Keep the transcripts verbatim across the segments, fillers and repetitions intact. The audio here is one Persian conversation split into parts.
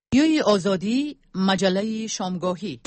رادیوی آزادی، مجله شامگاهی.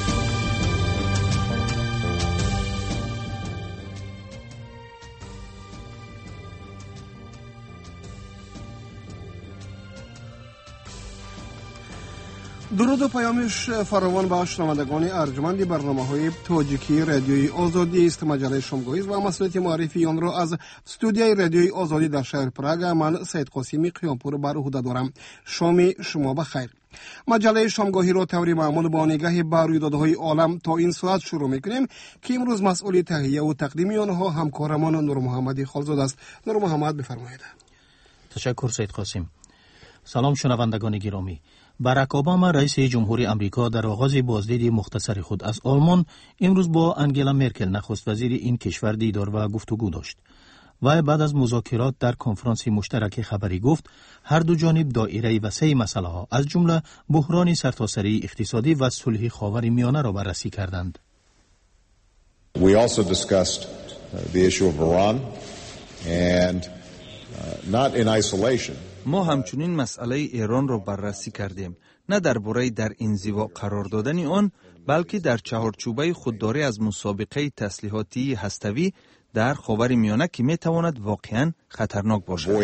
درود و پیامش فراوان به شنوندگان ارجمند برنامه‌های تاجیکی رادیوی آزادی است. مجله شامگاهی و مسئولیت معرفی آن را از استودیوی رادیوی آزادی در شهر پراگ من سید قاسمی قیامپور بر عهده دارم. شام شما بخیر. مجله شامگاهی را طوری معمول با نگاه بر رویدادهای عالم تا این ساعت شروع می‌کنیم که امروز مسئول تهیه و تقدیم آنها همکارمان نور محمد خالزاد است. نور محمد بفرمایید. تشکر سید قاسم. سلام شنوندگان گرامی. باراک اوباما رئیس جمهوری آمریکا در آغاز بازدید مختصر خود از آلمان امروز با انگلا مرکل نخست وزیر این کشور دیدار و گفتگو داشت. و بعد از مذاکرات در کنفرانس مشترک خبری گفت هر دو جانب دایره وسیع مسئله ها از جمله بحران سرتاسری اقتصادی و صلح خاورمیانه را بررسی کردند. We also discussed the issue of Iran and not in isolation. ما همچنین مسئله ایران را بررسی کردیم، نه درباره در انزوا قرار دادن آن، بلکه در چهارچوبه خودداری از مسابقه تسلیحاتی هسته‌ای در خاورمیانه که میتواند واقعاً خطرناک باشد.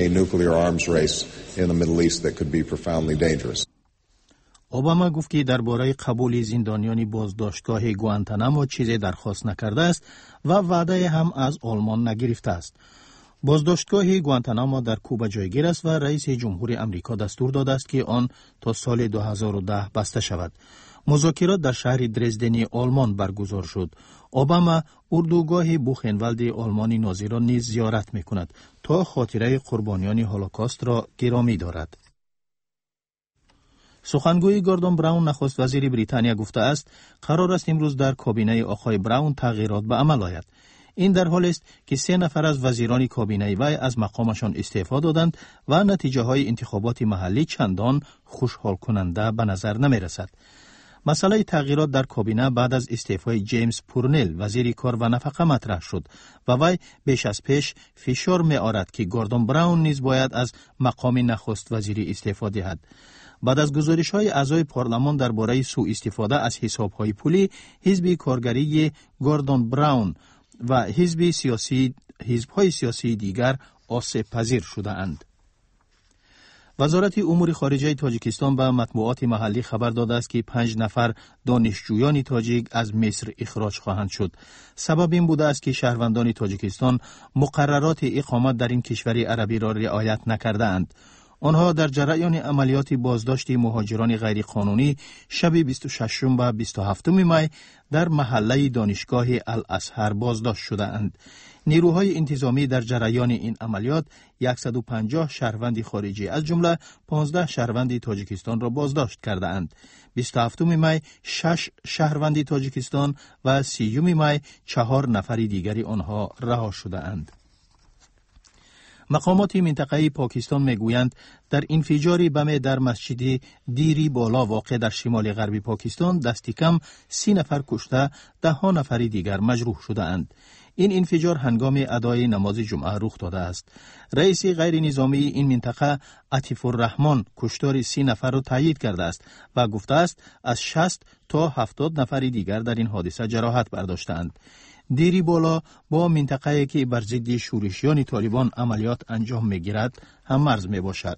اوباما گفت که درباره قبول زندانیان بازداشتگاه گوانتانامو چیزی درخواست نکرده است و وعده هم از آلمان نگرفته است. بازداشتگاه گوانتانامو در کوبا جایگیر است و رئیس جمهوری آمریکا دستور داده است که آن تا سال دو هزار و ده بسته شود. مذاکرات در شهر درزدن آلمان برگزار شد. اوباما اردوگاه بوخنوالد آلمانی نازی را نیز زیارت می کند تا خاطره قربانیان هولوکاست را گرامی دارد. سخنگوی گوردون براون نخست وزیر بریتانیا گفته است قرار است امروز در کابینه آقای براون تغییرات به عمل آید. این در حال است که سه نفر از وزیران کابینه وی از مقامشان استعفا دادند و نتیجه های انتخابات محلی چندان خوشحال کننده به نظر نمی رسد. مسئله تغییرات در کابینه بعد از استعفای جیمز پورنل وزیر کار و نفقه مطرح شد و وی بیش از پیش فشار می آورد که گوردون براون نیز باید از مقام نخست وزیری استعفا دهد. بعد از گزارش های اعضای پارلمان درباره سوء استفاده از حساب های پولی، حزب کارگری گوردون براون و حزب سیاسی حزب‌های سیاسی دیگر آسیب پذیر شده اند. وزارت امور خارجه تاجیکستان به مطبوعات محلی خبر داده است که پنج نفر دانشجویان تاجیک از مصر اخراج خواهند شد. سبب این بوده است که شهروندان تاجیکستان مقررات اقامت در این کشور عربی را رعایت نکرده اند. آنها در جریان عملیات بازداشت مهاجران غیرقانونی شب بیست و ششم و بیست و هفتم می در محله دانشگاه الازهر بازداشت شده اند. نیروهای انتظامی در جریان این عملیات صد و پنجاه شهروند خارجی از جمله پانزده شهروند تاجیکستان را بازداشت کرده اند. بیست و هفتم می شش شهروند تاجیکستان و سی می چهار نفر دیگری آنها رها شده اند. مقامات منطقه پاکستان میگویند در انفجار بم در مسجد دیری بالا واقع در شمال غربی پاکستان دستی کم سی نفر کشته، ده ها نفر دیگر مجروح شده اند. این انفجار هنگام ادای نماز جمعه رخ داده است. رئیس غیر نظامی این منطقه عطیف الرحمن کشتار سی نفر را تایید کرده است و گفته است از شصت تا هفتاد نفر دیگر در این حادثه جراحت برداشتند. دیری بالا با منطقه‌ای که بر ضد شورشیان طالبان عملیات انجام می‌گیرد هم مرز می‌باشد.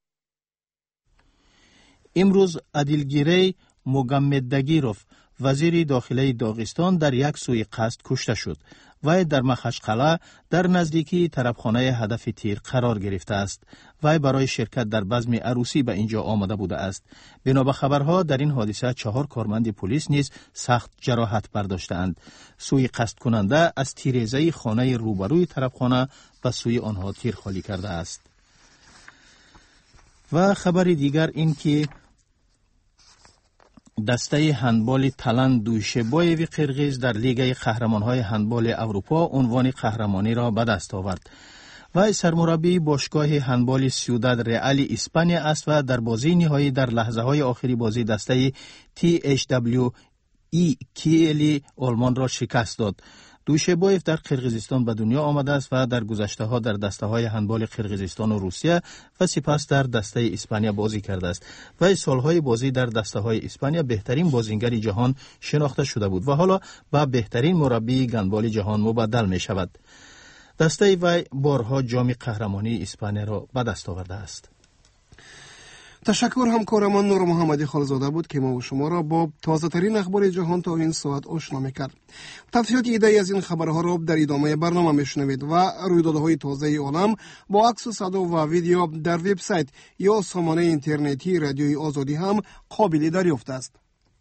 امروز عادلگیری موگمدگیروف وزیر داخلی داغستان در یک سوی قصد کشته شد و در مخشقله در نزدیکی طرفخانه هدف تیر قرار گرفته است. وی برای شرکت در بزم عروسی به اینجا آمده بوده است. بنا به خبرها در این حادثه چهار کارمند پلیس نیز سخت جراحت برداشتند. سوی قصد کننده از تیریزه خانه روبروی طرفخانه به سوی آنها تیر خالی کرده است. و خبر دیگر این که دسته هندبال تالان دوشیبایوی قرقیز در لیگ قهرمان‌های هندبال اروپا عنوان قهرمانی را به دست آورد. و سرمربی باشگاه هندبال سیوداد رئال اسپانیا است و در بازی نهایی در لحظه‌های آخری بازی دسته تی اچ دبلیو ای کیلی آلمان را شکست داد. دوشبایف در قرقیزستان به دنیا آمده است و در گذشته ها در دسته های هندبال قرقیزستان و روسیه و سپس در دسته اسپانیا بازی کرده است و سالهای بازی در دسته های اسپانیا بهترین بازیگر جهان شناخته شده بود و حالا به بهترین مربی گندبال جهان مبدل می شود. دسته وی بارها جام قهرمانی اسپانیا را به دست آورده است. تشکر همکارمان نور محمدی خالزاده بود که ما و شما را با تازه ترین اخبار جهان تا این ساعت آشنا می‌کرد. تفصیلات ایده از این خبرها را در ادامه برنامه میشنوید و رویدادهای تازه عالم با عکس و صدا و ویدیو در وبسایت یا سامانه اینترنتی رادیوی آزادی هم قابل دریافت است.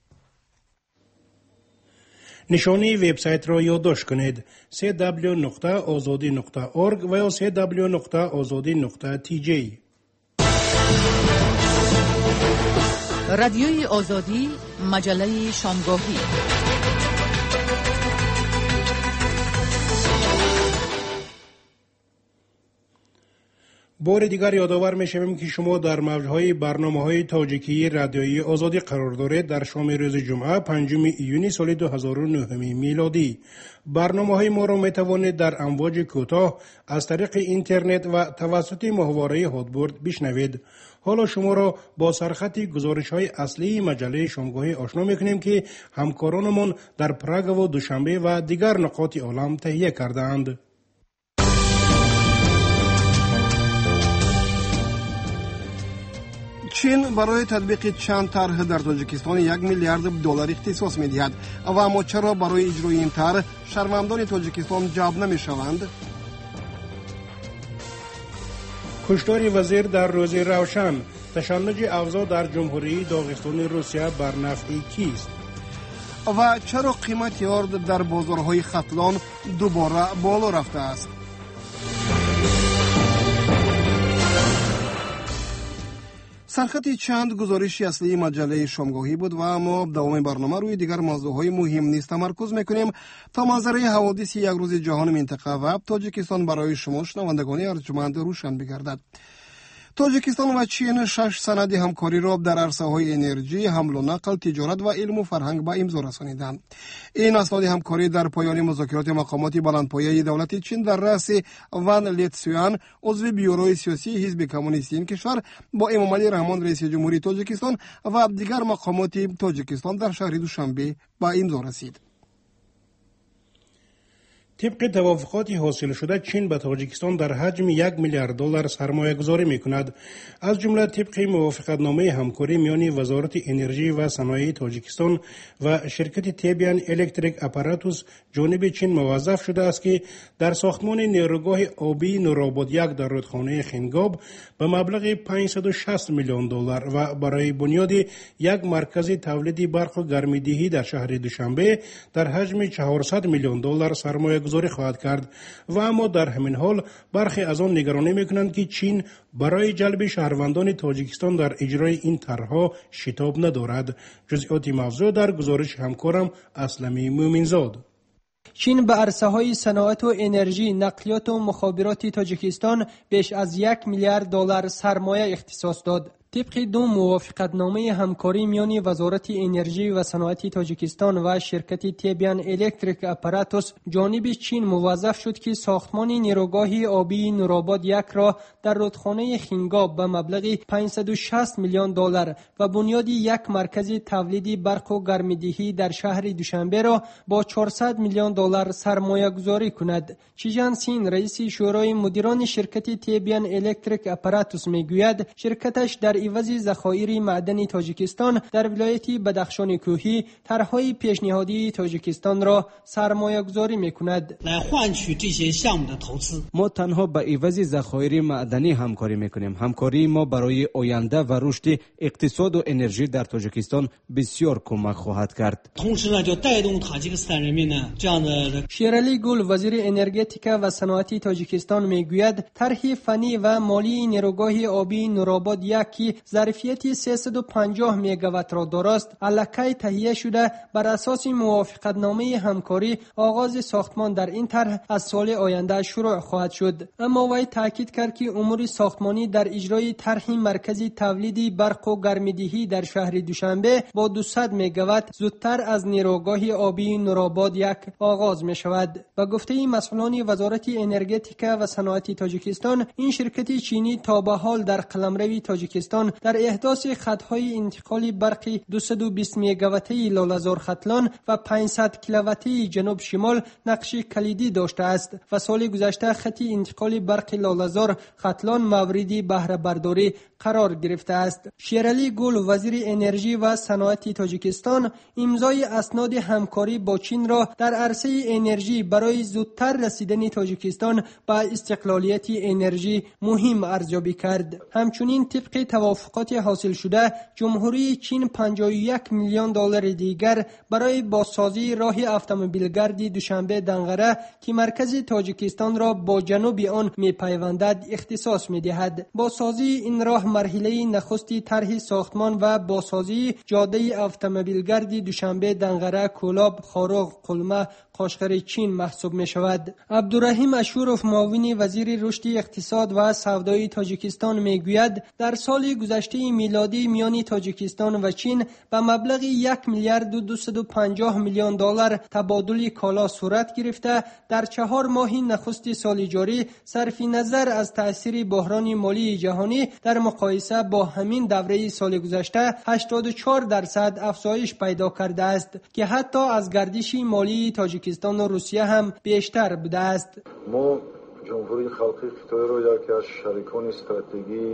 نشانی وبسایت را یادداشت کنید: دبلیو دبلیو دبلیو نقطه آزادی نقطه اورگ و یا دبلیو دبلیو دبلیو نقطه آزادی نقطه تی جی. رادیوی آزادی، مجله شامگاهی. بار دیگر یادآور می‌شویم که شما در موج‌های برنامه‌های تاجیکی رادیویی آزادی قرار دارید. در شام روز جمعه پنجم ایونی سال دو هزار و نه میلادی برنامه‌های ما را می‌توانید در امواج کوتاه از طریق اینترنت و توسط ماهواره هادبرد بشنوید. حالا شما را با سرخط گزارش‌های اصلی مجله شامگاهی آشنا می‌کنیم که همکارانمان در پراگ و دوشنبه و دیگر نقاط عالم تهیه کردند. چین برای تطبیق چند طرح در تاجیکستان یک میلیارد دلار اختصاص می‌دهد و اما چرا برای اجرای این طرح شهروندان تاجیکستان جلب نمی‌شوند؟ کشتار وزیر در روز روشن، تشنج اوضاع در جمهوری داغستان روسیه بر نفع کیست؟ و چرا قیمت یارد در بازارهای ختلان دوباره بالا رفته است؟ سرخط چند گزارشی اصلی مجله شامگاهی بود و ما دوام برنامه روی دیگر موضوعهای مهم نیز تمرکز میکنیم تا منظره حوادث یک روز جهان منطقه و تاجیکستان برای شما شنوندگان ارجمند روشن بگردد. تاجیکستان و چین شش سند همکاری را در عرصه‌های انرژی، حمل و نقل، تجارت و علم و فرهنگ به امضا رسانیدند. این اسناد همکاری در پایان مذاکرات مقامات بلندپایه دولت چین در رأس وان لیتسویان، عضو بیوروی سیاسی حزب کمونیستی این کشور، با امام علی رحمان رئیس جمهوری تاجیکستان و دیگر مقامات تاجیکستان در شهر دوشنبه به امضا رسید. طبق توافقات حاصل شده، چین به تاجیکستان در حجم یک میلیارد دلار سرمایه گذاری می کند. از جمله طبق موافقتنامه همکاری میان وزارت انرژی و صنایع تاجیکستان و شرکت تیبیان الکتریک اپاراتوس جانب چین موظف شده است که در ساختمان نیروگاه آبی نورآباد یک در رودخانه خنگاب به مبلغ پانصد و شصت میلیون دلار و برای بنیاد یک مرکز تولید برق و گرمایدهی در شهر دوشنبه در حجم چهارصد میلیون دلار سرمایه گذاری خواهد کرد. و اما در همین حال برخی از آن نگرانی میکنند که چین برای جلب شهروندان تاجیکستان در اجرای این طرحها شتاب ندارد. جزئیات موضوع در گزارش همکارم اسلمی مومنزاد. چین به عرصه‌های صنعت و انرژی، نقلیات و مخابرات تاجیکستان بیش از یک میلیارد دلار سرمایه اختصاص داد. طبق دو موافقتنامه همکاری میان وزارت انرژی و صنعت تاجیکستان و شرکت تیبیان الکتریک اپاراتوس جانب چین موظف شد که ساختمان نیروگاه آبی نورآباد یک را در رودخانه خنگاب به مبلغ پانصد و شصت میلیون دلار و بنیاد یک مرکز تولید برق و گرمایدهی در شهر دوشنبه را با چهارصد میلیون دلار سرمایه گذاری کند. چیجان سین رئیس شورای مدیران شرکت تیبیان الکتریک اپاراتوس میگوید شرکتش در عوض ذخایر معدنی تاجیکستان در ولایت بدخشان کوهی طرحهای پیشنهادی تاجیکستان را سرمایه گذاری می کند. ما تنها به عوض ذخایر معدنی همکاری می کنیم. همکاری ما برای آینده و رشد اقتصاد و انرژی در تاجیکستان بسیار کمک خواهد کرد. شیرعلی گل وزیر انرژتیک و صنعت تاجیکستان می گوید طرح فنی و مالی نیروگاه آبی نورآباد یک که ظرفیت سیصد و پنجاه مگاوات را دارست الکی تهیه شده بر اساس موافقتنامه همکاری آغاز ساختمان در این طرح از سال آینده شروع خواهد شد. اما وی تاکید کرد که امور ساختمانی در اجرای طرح مرکزی تولید برق و گرمایدهی در شهر دوشنبه با دویست مگاوات زودتر از نیروگاه آبی نورآباد یک آغاز می شود. با گفته مسئولان وزارت انرژتیک و صنعت تاجیکستان، این شرکت چینی تا به حال در قلمرو تاجیکستان در احداث خطهای انتقال برق دویست و بیست مگاواتی لاله‌زار ختلان و پانصد کیلوواتی جنوب شمال نقش کلیدی داشته است و سال گذشته خط انتقال برق لاله‌زار ختلان مورد بهره برداری قرار گرفته است. شیرعلی گل وزیر انرژی و صنعت تاجیکستان امضای اسناد همکاری با چین را در عرصه انرژی برای زودتر رسیدن تاجیکستان به استقلالیت انرژی مهم ارزیابی کرد. همچنین طبق توافقات حاصل شده جمهوری چین پنجاه و یک میلیون دلار دیگر برای بازسازی راه اتومبیلگرد دوشنبه دنقره که مرکز تاجیکستان را با جنوب آن می‌پیوندد اختصاص می‌دهد. بازسازی این راه مرحله نخستی طرح ساختمان و بازسازی جاده اتومبیلگرد دوشنبه دنقره کولاب خاروغ قلمه قاشقر چین محسوب می شود. عبدالرحیم اشورف معاون وزیر رشد اقتصاد و سودای تاجیکستان می گوید در سال گذشته میلادی میان تاجیکستان و چین به مبلغ یک میلیارد و دویست و پنجاه میلیون دلار تبادل کالا صورت گرفته. در چهار ماه نخست سال جاری صرف نظر از تأثیر بحران مالی جهانی در مقایسه با همین دوره سال گذشته هشتاد و چهار درصد افزایش پیدا کرده است که حتی از گردش مالی تاجیکستان و روسیه هم بیشتر بوده است. ما جمهوری خلقی خطای را یکی از شریکان استراتژی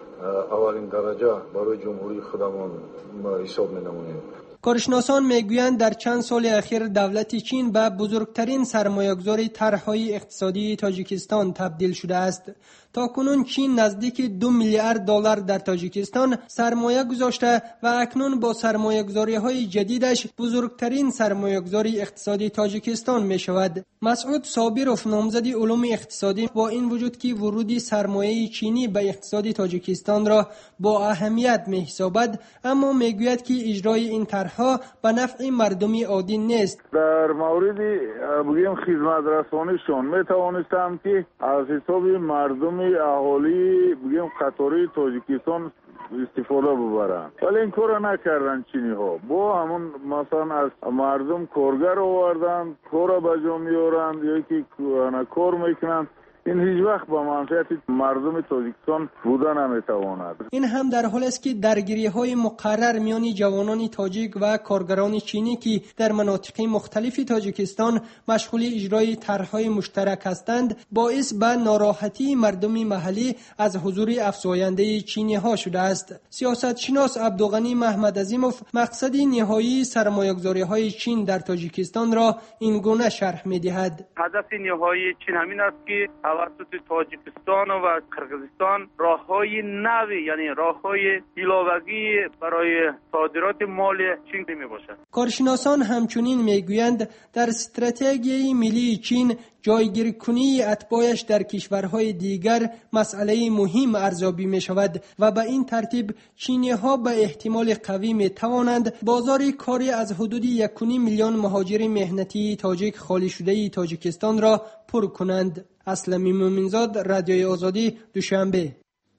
اولین درجه برای جمهوری خودمان حساب می‌نماییم. کارشناسان میگویند در چند سال اخیر دولت چین به بزرگترین سرمایه‌گذار طرح‌های اقتصادی تاجیکستان تبدیل شده است. تاکنون چین نزدیک دو میلیارد دلار در تاجیکستان سرمایه گذاشته و اکنون با سرمایه‌گذاری‌های جدیدش بزرگترین سرمایه‌گذار اقتصادی تاجیکستان می شود. مسعود صابرов نامزد علوم اقتصادی با این وجود که ورود سرمایه چینی به اقتصاد تاجیکستان را با اهمیت می حسابد، اما میگوید که اجرای این طرح‌ها به نفع مردم عادی نیست. در مورد بگیم خدمت رسانیشون می توانستم که از حساب مردم اهالی بگیم قطاری تاجیکستان استفاده ببرن، ولی این کار نکردن چینی ها. با همون مثلا از مردم کارگر آوردن، کار به جا میارن یا که کار میکنن. این هیچ وقت با منفعت مردم تاجیکستان بوده نمیتواند. این هم در حال است که درگیری‌های مقرر میان جوانان تاجیک و کارگران چینی که در مناطق مختلف تاجیکستان مشغول اجرای طرح‌های مشترک هستند باعث به ناراحتی مردم محلی از حضور افزاینده چینی‌ها شده است. سیاستشناس عبدالغنی محمد عظیموف مقصد نهایی سرمایه‌گذاری‌های چین در تاجیکستان را این گونه شرح می‌دهد. هدف نهایی چین همین است که توسط تاجیکستان و قرقیزستان راههای نوی یعنی راههای ایلاوگی برای صادرات مال چین می باشد. کارشناسان همچنین میگویند در استراتژی ملی چین جایگیری کنی اتباعش در کشورهای دیگر مسئله مهم ارزیابی می شود و به این ترتیب چینی ها به احتمال قوی می توانند بازار کاری از حدود یک و نیم میلیون مهاجر مهنتی تاجیک خالی شده تاجیکستان را پر کنند. اسلمی مومنزاد، رادیوی آزادی، دوشنبه.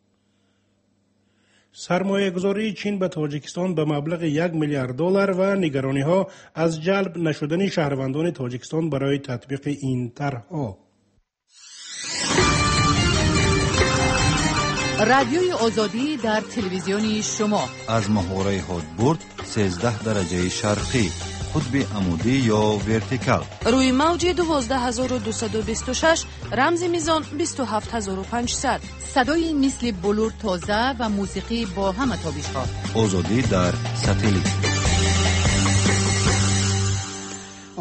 سرمایه گذاری چین به تاجیکستان به مبلغ یک میلیارد دلار و نگرانی ها از جلب نشدن شهروندان تاجیکستان برای تطبیق این طرح‌ها. رادیوی آزادی در تلویزیون شما از محوره هادبورد سیزده درجه شرقی، قطب عمودی یا ورتیکال، روی موج دوازده هزار و دویست و بیست و شش، رمز میزان بیست و هفت هزار و پانصد. صدای مثل بلور تازه و موسیقی با همه تابش‌ها. آزادی در ساتلیت.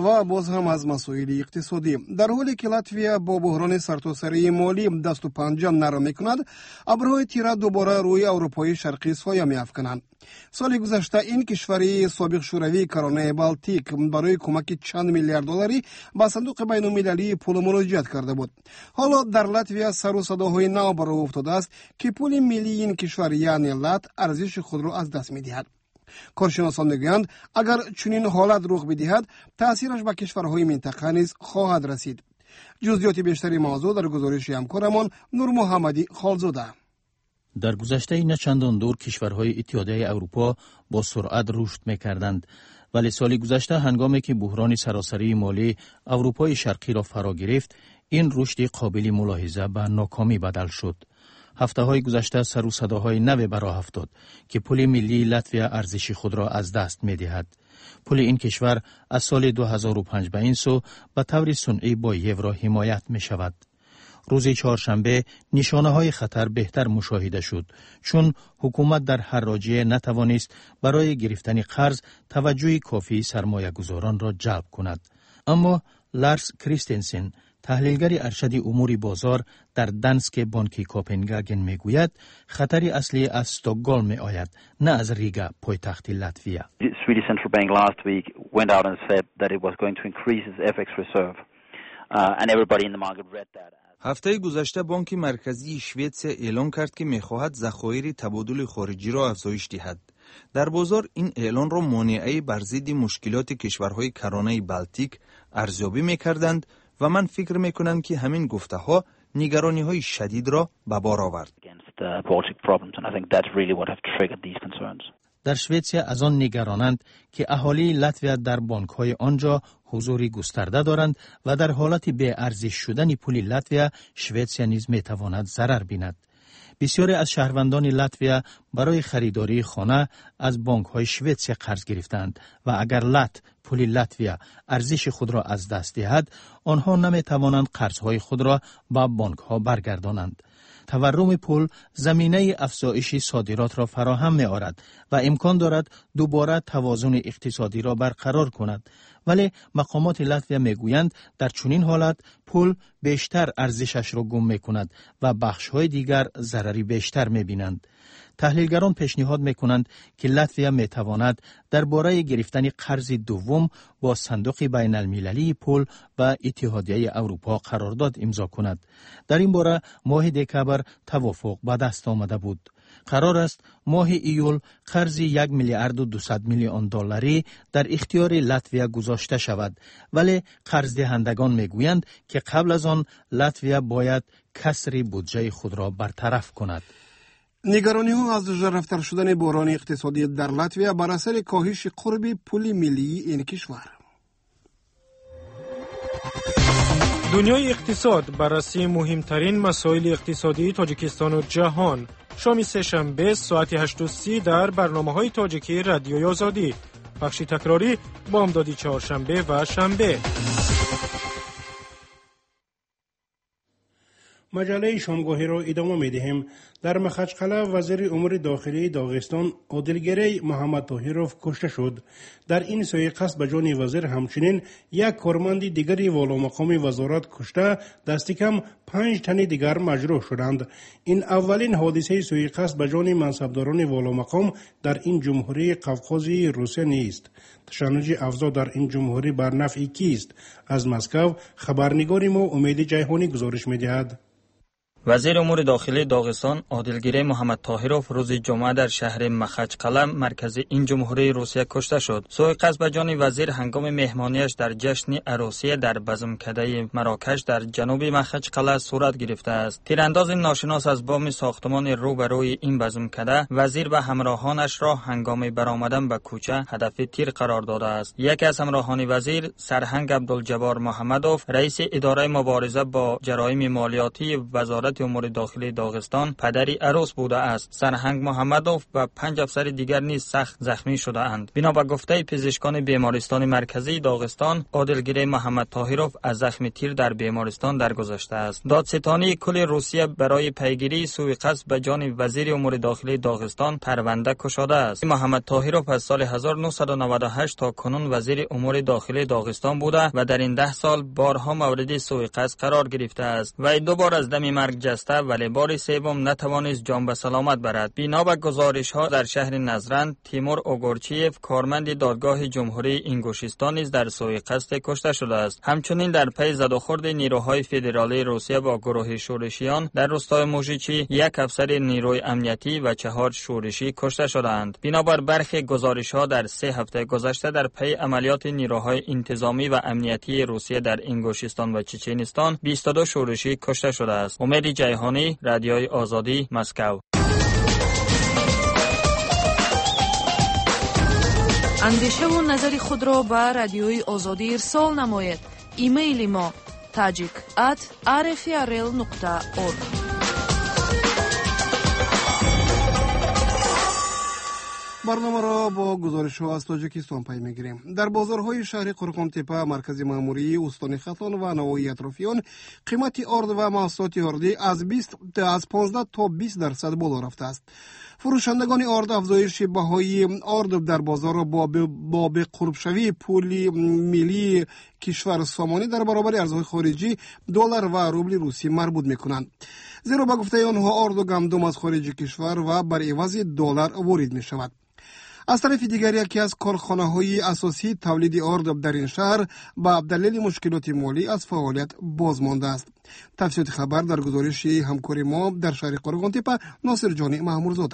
و باز هم از مسائل اقتصادی. در حالی که لاتویا با بحران سرتاسری مالی دست و پنجه نرم میکند، ابرهای تیره دوباره روی اروپای شرقی سایه میافکنند. سال گذشته این کشوری سابق شوروی کرانه بالتیک برای کمک چند میلیارد دلاری به صندوق بین المللی پول مراجعت کرده بود. حالا در لاتویا سر و صداهای نو برآ افتاده است که پول ملی این کشور یعنی لات ارزش خود را از دست میدهد. کارشناسان میگویند اگر چنین حالت رخ بدهد تأثیرش به کشورهای منطقه نیز خواهد رسید. جزئیات بیشتری موضوع در گزارش همکارمان نور محمدی خالزاده. در گذشته نه چندان دور کشورهای اتحادیه اروپا با سرعت رشد می‌کردند، ولی سال گذشته هنگامی که بحران سراسری مالی اروپای شرقی را فرا گرفت، این رشد قابل ملاحظه به ناکامی بدل شد. هفته های گذشته سر و صداهای نو برآ افتاد که پول ملی لاتویا ارزش خود را از دست می دهد. پول این کشور از سال دو هزار و پنج به این سو به طور صنعی با یورو حمایت می شود. روز چهارشنبه نشانه های خطر بهتر مشاهده شد، چون حکومت در حراجی نتوانست برای گرفتن قرض توجه کافی سرمایه گذاران را جلب کند. اما لارس کریستنسن، تحلیلگر ارشد امور بازار در دانسک بانک کوپنگاگن میگوید خطری اصلی از استکهلم می آید، نه از ریگا پایتخت لاتویا. The Swedish central bank last week went out and said that it was going to increase its اف ایکس reserve uh, and everybody in the market read that. هفته گذشته بانک مرکزی شوئدیا اعلام کرد که می‌خواهد ذخایر تبادل خارجی را افزایش دهد. در بازار این اعلان را مانعی بر ضد مشکلات کشورهای کرانه بالتیک ارزیابی می‌کردند و من فکر می‌کنم که همین گفته‌ها نگرانی‌های شدید را به بار آورد. در شوئدیا از آن نگرانند که اهالی لاتویا در بانک‌های آنجا حضوری گسترده دارند و در حالت بی ارزش شدن پول لاتویا شوئدیا نیز می‌تواند ضرر بیند. بسیاری از شهروندان لاتویا برای خریداری خانه از بانک‌های شوئدیا قرض گرفتند و اگر لات پول لاتویا ارزش خود را از دست دهد، آنها نمی‌توانند قرض‌های خود را به بانک‌ها برگردانند. تورم پول زمینه افزایش صادرات را فراهم می‌آورد و امکان دارد دوباره توازن اقتصادی را برقرار کند، ولی مقامات لاتویا میگویند در چنین حالت پول بیشتر ارزشش را گم می‌کند و بخش‌های دیگر ضرری بیشتر می‌بینند. تحلیلگران پیشنهاد می‌کنند که لاتویا می‌تواند درباره گرفتن قرض دوم با صندوق بین المللی پول و اتحادیه اروپا قرارداد امضا کند. در این باره ماه دکامبر توافق به دست آمده بود. قرار است ماه ایول قرض یک میلیارد و دویست میلیون دلاری در اختیار لاتویا گذاشته شود، ولی قرض دهندگان میگویند که قبل از آن لاتویا باید کسر بودجه خود را برطرف کند. نگرانی ها از رفتار شدن بحران اقتصادی در لاتویا بر اثر کاهش قرب پول ملی این کشور. دنیای اقتصاد بررسی مهمترین مسائل اقتصادی تاجیکستان و جهان. شام سه‌شنبه ساعت هشت و سی در برنامه‌های تاجیکی رادیوی آزادی. بخش تکراری بامدادی چهارشنبه و شنبه. مجله شامگاهی را ادامه می‌دهیم. در مخچقله وزیر امور داخلی داغستان عادلگری محمد طاهروف کشته شد. در این سوی قصد به جان وزیر همچنین یک کارمند دیگری والا مقام وزارت کشته، دست کم پنج تن دیگر مجروح شدند. این اولین حادثه سوی قصد به جان منصبداران والا مقام در این جمهوری قفقازی روسیه نیست. تشنج افزا در این جمهوری بر نفع کیست؟ از مسکو خبرنگار ما امید جیهانی گزارش می‌دهد. وزیر امور داخلی داغستان عادلگری محمد طاهروف روز جمعه در شهر مخچقله مرکز این جمهوری روسیه کشته شد. سوء قصد به جان وزیر هنگام مهمانیش در جشن عروسی در بزمکده مراکش در جنوب مخچقله صورت گرفته است. تیرانداز ناشناس از بام ساختمان روبروی این بزمکده وزیر و همراهانش را هنگام برآمدن به کوچه هدف تیر قرار داده است. یکی از همراهان وزیر سرهنگ عبدالجبار محمدوف رئیس اداره مبارزه با جرایم مالیاتی وزارت وزارت امور داخلی داغستان پدری عروس بوده است. سرهنگ محمدوف و پنج افسر دیگر نیز سخت زخمی شده اند. بنا به گفته پزشکان بیمارستان مرکزی داغستان، عادلگیر محمد طاهروف از زخم تیر در بیمارستان درگذشته است. دادستانی کل روسیه برای پیگیری سوء قصد به جان وزیر امور داخلی داغستان پرونده گشاده است. محمد طاهروف از سال هزار و نهصد و نود و هشت تا کنون وزیر امور داخلی داغستان بوده و در این ده سال بارها مورد سوء قصد قرار گرفته است. وی دو بار از دم مرگ جسته ولی بار سوم نتوانست جان به سلامت برد. بنا به گزارش ها در شهر نزرند، تیمور اوگورچیف کارمند دادگاه جمهوری انگوشیستان نیز در سوء قصد کشته شده است. همچنین در پی زدوخورد نیروهای فدرالی روسیه با گروه شورشیان در روستای موژیچی یک افسر نیروی امنیتی و چهار شورشی کشته شدند. بنابر برخی گزارش ها در سه هفته گذشته در پی عملیات نیروهای انتظامی و امنیتی روسیه در انگوشیستان و چچنستان بیست و دو شورشی کشته شده است. امید جیهانی، رادیوی آزادی، مسکو. اندیشه و نظر خود را به رادیوی آزادی ارسال نماید. ایمیل ما tajik at r f r l nokta org. برنامه را با گزارش ها از تاجیکستان پی میگیریم. در بازارهای شهر قرقانتپه، مرکز ماموری استان ختان و نواحی اطرافیان قیمت ارد و محصولات اردی از بیست از پانزده تا بیست درصد بالا رفته است. فروشندگان ارد افزایش بهای ارد در بازار را با با به قرب شوی پول ملی کشور سامانی در برابر ارزهای خارجی دلار و روبل روسی مربوط میکنند. زیرا با گفته آنها ارد و گندم از خارج کشور و بر عوض دلار وارد می شود. از طرف دیگر یکی از کارخانه‌های اساسی تولید ارد در این شهر با دلیل مشکلات مالی از فعالیت باز مانده است. تفصیل خبر در گزارش همکار ما در شهر قرقانتپه، ناصر جانی محمودزاده.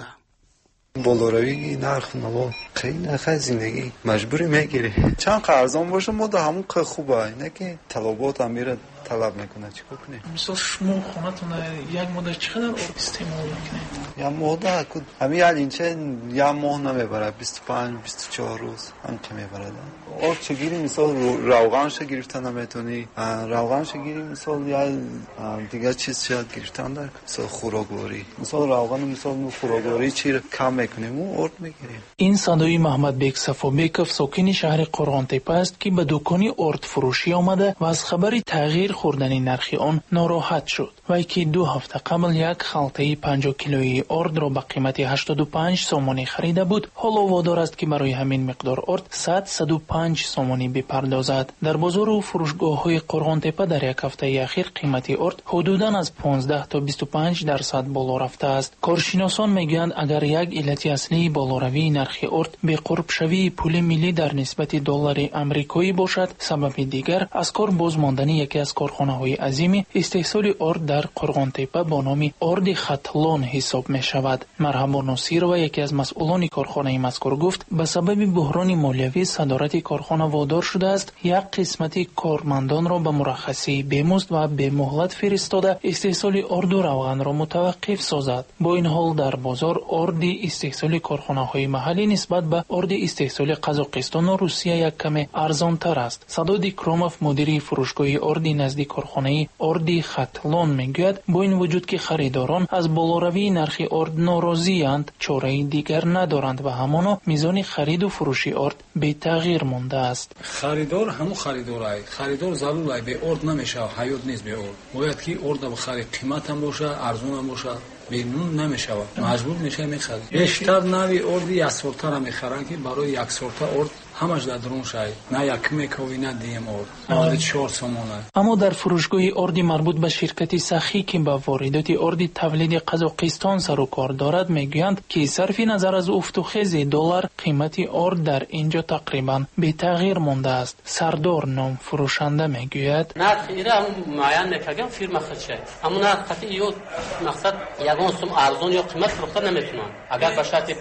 بالوروی نرخ نوا خیلی نرخ زندگی مجبوری میگیری چند قرضان باشه ما ده همون که خوبه اینه که طلبات هم میره طلب میکنه چیکار کنی؟ مثلا شما خونتون یک مدت چقدر ارد استعمال میکنید؟ یک مدت همین اینچه یک ماه نمیبره بیست و پنج بیست و چهار روز هم که میبره. ارد چگیری مثال روغنش گرفتن نمیتونی، روغنش گیری مثال یا دیگه چیز شاید گرفتن در مثال خوراکواری، مثال روغن مثال خوراکواری چی کم میکنیم اون ارد میگیریم. این صدای محمد بیگ صفابیکوف ساکن شهر قرقانتپه است که به دکانی ارد فروشی آمده و از خبر تغییر خوردن نرخ آن ناراحت شد. وی که دو هفته قبل یک خلطه پنجاه کیلویی ارد را به قیمت هشتاد و پنج سومانی خریده بود، حالا وادار است که برای همین مقدار ارد صد تا صد و پنج سومانی بپردازد. در بازار و فروشگاه‌های قرقانتپه در یک هفته اخیر قیمت ارد حدوداً از پانزده تا بیست و پنج درصد بالا رفته است. کارشناسان میگویند اگر یک علت اصلی بالاروی نرخ ارد به قرب شوی پول ملی در نسبت دلار آمریکایی باشد، سبب دیگر از کار باز ماندن یکی از کارخانه‌های عظیم استحصال ارد در قرقانتپه با نام ارد ختلون حساب می شود. مرحبا ناصیر و یکی از مسئولان کارخانه مذکور گفت به سبب بحران مالیوی صدارت کارخانه وادار شده است یک قسمت کارمندان را به مرخصی بمزد و به مهلت فرستاده استحصال ارد و روغن را متوقف سازد. با این حال در بازار ارد استحصال کارخانه‌های محلی نسبت به ارد استحصال قزاقستان و روسیه یک کمی ارزان‌تر است. سادات اکراموف مدیر فروشگاه ارد نزدیک کارخانه ارد ختلون میگوید با این وجود که خریداران از بالاروی نرخ ارد ناراضی اند، چاره دیگر ندارند و همانا میزان خرید و فروش ارد به تغییر مانده است. خریدار همون خریدارای خریدار ضرورای به ارد نمیشه، حیات نیست به ارد. باید که ارد بخری، قیمت هم باشه، ارزون هم باشه، بیرون نمیشه، مجبور میشه میخره. بیشتر نوی اردی یک سورتا را میخرن که برای یک سورتا ارد همش در درون شای، نه یک میکوی نه دیم ارد مال چهار سومانه. اما در فروشگاه ارد مربوط به شرکت سخی که با واردات ارد تولید قزاقستان سر و کار دارد میگویند که صرف نظر از افت و خیز دلار قیمت ارد در اینجا تقریبا به تغییر مانده است. سردار نام فروشنده میگوید نرخ ایره هم معین نکردن فیرما خدشه، اما نرخ قطعی مقصد یگان سوم ارزون یا قیمت فروخته نمیتونن. اگر به شرط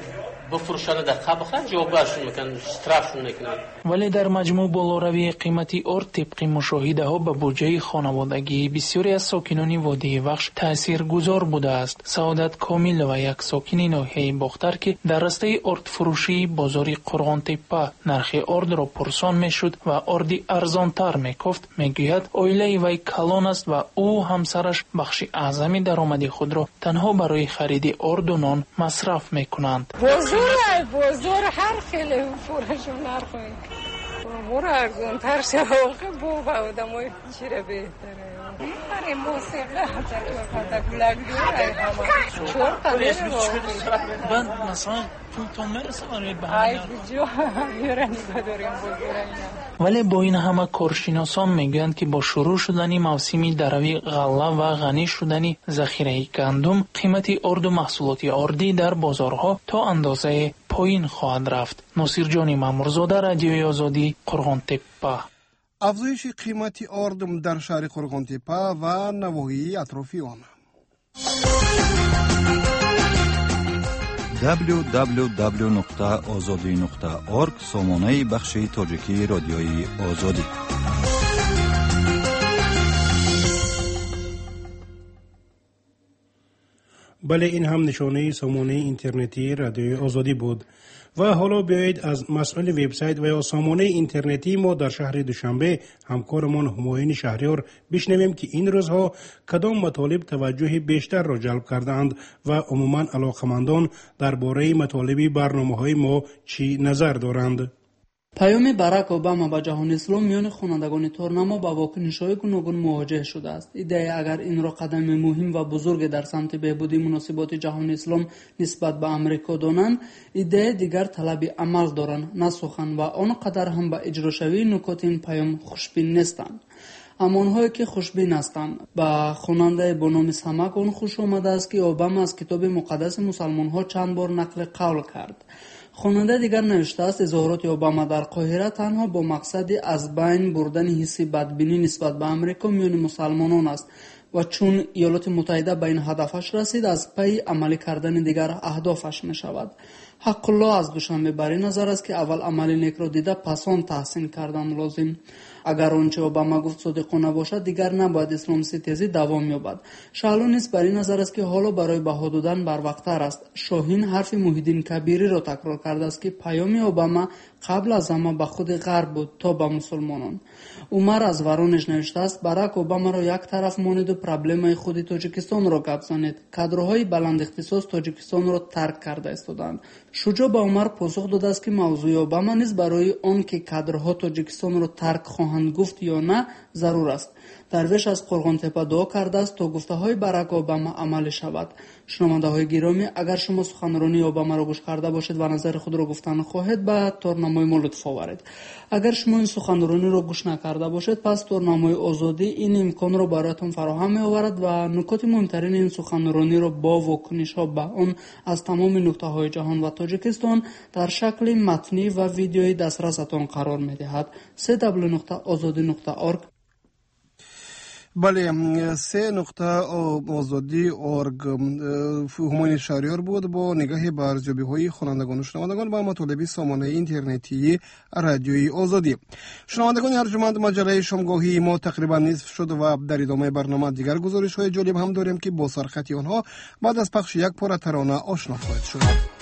بفروشن دقیقه بخرن جوابشون میکنن استرافشون میکنن. ولی در مجموع بالاروی قیمتی ارد طبق مشاهده ها به بودجه خانوادگی بسیاری از ساکنان وادی وخش تاثیر گذار بوده است. سعادت کامل و یک ساکن ناحیه باختر که در راسته ارد فروشی بازار قرغان تپه نرخ ارد را پرسان میشد و ارد ارزان تر میگفت، میگوید اویله وی کلان است و او همسرش بخش اعظمی درآمد خود را تنها برای خرید ارد و نان مصرف میکنند. بزرگ بزرگ هر خیلی پولشون نرخوی برو ارزون تر شه واقع بو با آدمای چیره بهتره برای موسیقی حتی بلک دوره همه چور قدره واقعی بند مثلا تون میرسه برای به همین جو یوره نگاه داریم بزرگ ولی با این همه کارشناسان میگویند که با شروع شدن موسمی دروی غله و غنی شدن ذخیره گندم قیمت ارد و محصولات اردی در بازارها تا اندازه پایین خواهد رفت. ناصر جان مامورزاده، رادیوی آزادی، قرغان تپه. افزایش قیمت ارد در شهر قرغان تپه و نواحی اطراف آن. دبلیو دبلیو دبلیو نقطه آزادی نقطه اورگ سامانه بخش تاجیکی رادیوی آزادی. بله، این هم نشانه سامانه اینترنتی رادیوی آزادی بود. و حالا بیایید از مسئول وبسایت و یا سامانه اینترنتی ما در شهر دوشنبه همکارمان همایون شهریار بشنویم که این روزها کدام مطالب توجه بیشتر را جلب کردند و عموما علاقمندان درباره مطالب برنامه‌های ما چی نظر دارند. پیام باراک اوباما با جهان اسلام میان خوانندگان تورنما با واکنش‌های گوناگون مواجه شده است. ایده اگر این را قدم مهم و بزرگ در سمت بهبود مناسبات جهان اسلام نسبت به امریکا دانند، ایده دیگر طلب عمل دارند، نه سخن، و آنقدر هم به اجرا شوی نکات این پیام خوشبین نیستند. اما آنهایی که خوشبین هستند با خواننده با نام سمک آن خوش آمده است که اوباما از کتاب مقدس مسلمان‌ها چند بار نقل قول کرد. خواننده دیگر نوشته است اظهارات اوباما در قاهره تنها با مقصد از بین بردن حس بدبینی نسبت به امریکا میان مسلمانان است و چون ایالات متحده به این هدفش رسید از پی عملی کردن دیگر اهدافش می شود. حق الله از دوشنبه بر این نظر است که اول عمل نیک را دیده پس آن تحسین کردن لازم. اگر آنچه اوباما گفت صادقانه باشد دیگر نباید اسلام ستیزی دوام یابد. شعلو نیز بر این نظر است که حالا برای بها دادن بر وقت‌تر است. شاهین حرف محیدین کبیری را تکرار کرده است که پیام اوباما قبل از همه به خود غرب بود تا به مسلمانان. عمر از ورونش نوشته است باراک اوباما را یک طرف مانید و پرابلم‌های خود تاجیکستان را گپ زنید. کادرهای بلند اختصاص تاجیکستان را ترک کرده استادند. شجاع به عمر پاسخ داده است که موضوع اوباما نیز برای آن که کادرها تاجیکستان را ترک خواهند گفت یا نه ضرور است. درویش از قرغان تپه دعا کرده است تا گفته های باراک اوباما عمل شود. شنونده های گرامی، اگر شما سخنرانی اوباما را گوش کرده باشید و نظر خود را گفتن خواهید به تورنمای ما لطف آورید. اگر شما این سخنرانی را گوش نکرده باشید پس تورنمای آزادی این امکان را برایتان فراهم می آورد و نکات مهمترین این سخنرانی را با واکنش ها به آن از تمام نقطه های جهان و تاجیکستان در شکل متنی و ویدیویی دسترستان قرار می دهد. دبلیو دبلیو دبلیو نقطه آزادی نقطه اورگ. بله، سه نقطه آزادی اورگ همایون شهریار بود با نگاه به ارزیابی های خوانندگان و شنوندگان با مطالب سامانه اینترنتی رادیوی آزادی. شنوندگان ارجمند، مجله شامگاهی ما تقریبا نصف شد و در ادامه برنامه دیگر گزارش های جالب هم داریم که با سرخط آنها بعد از پخش یک پاره ترانه آشنا خواهید شد.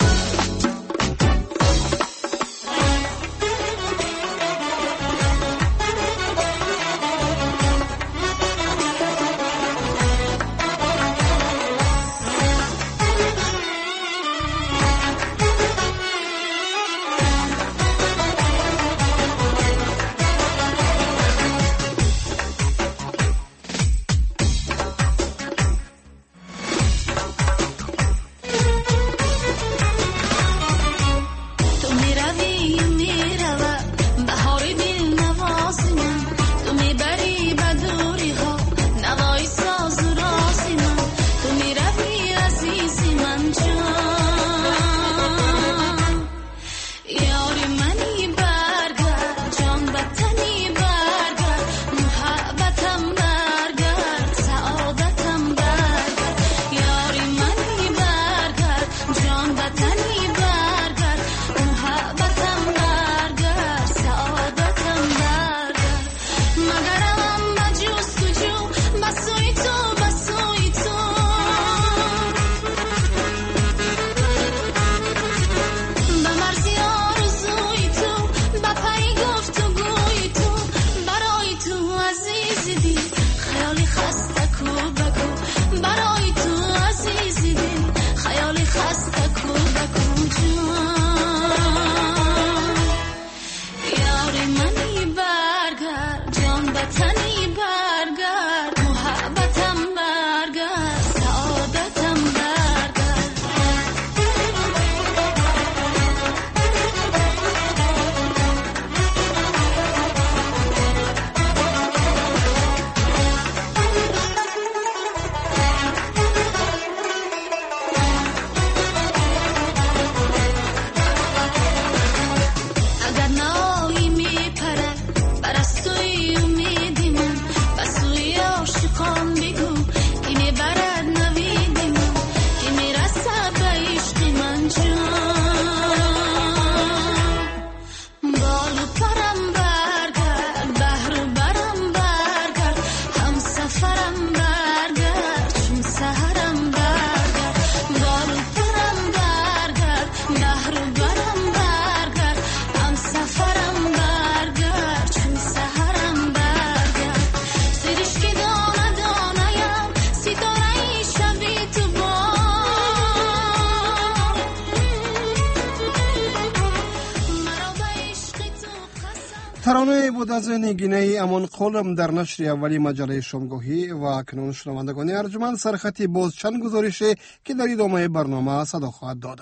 ترانه بود از نگینه امان قولم در نشر اولی مجله شامگاهی و اکنون شنوندگان ارجمند سرخطی باز چند گزارشه که در ادامه برنامه صدا خواهد داد.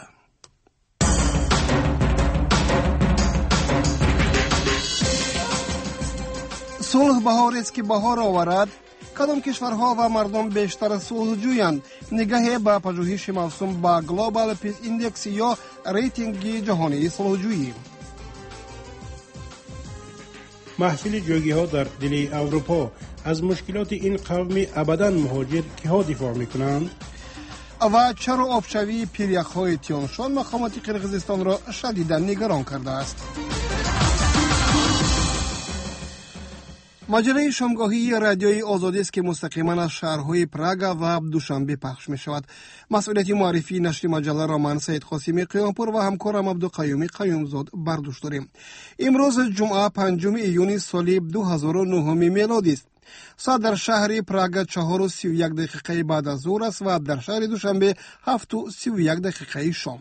صلح بهار است که بهار آورد. کدام کشورها و مردم بیشتر صلح جویند؟ نگاه به پژوهش موسوم به گلوبال پیس ایندکس یا ریتینگ جهانی صلحجویی. محفل جوگی ها در دل اروپا از مشکلات این قوم ابدا مهاجر که ها دفاع میکنند و چرا آبشوی پیریخ های تیانشان مقامات قرقیزستان را شدیدا نگران کرده است. مجله شامگاهی رادیوی آزادی است که مستقیما از شهرهای پراگ و دوشنبه پخش می شود. مسئولیت معرفی نشر مجله را من سید قاسمی قیامپور و همکارم عبدالقیوم قیومزاد بر دوش داریم. امروز جمعه پنجم ایون سال دو هزار و نه میلادی است. ساعت در شهر پراگ چهار و سی و یک دقیقه بعد از ظهر است و در شهر دوشنبه هفت و سی و یک دقیقه شام.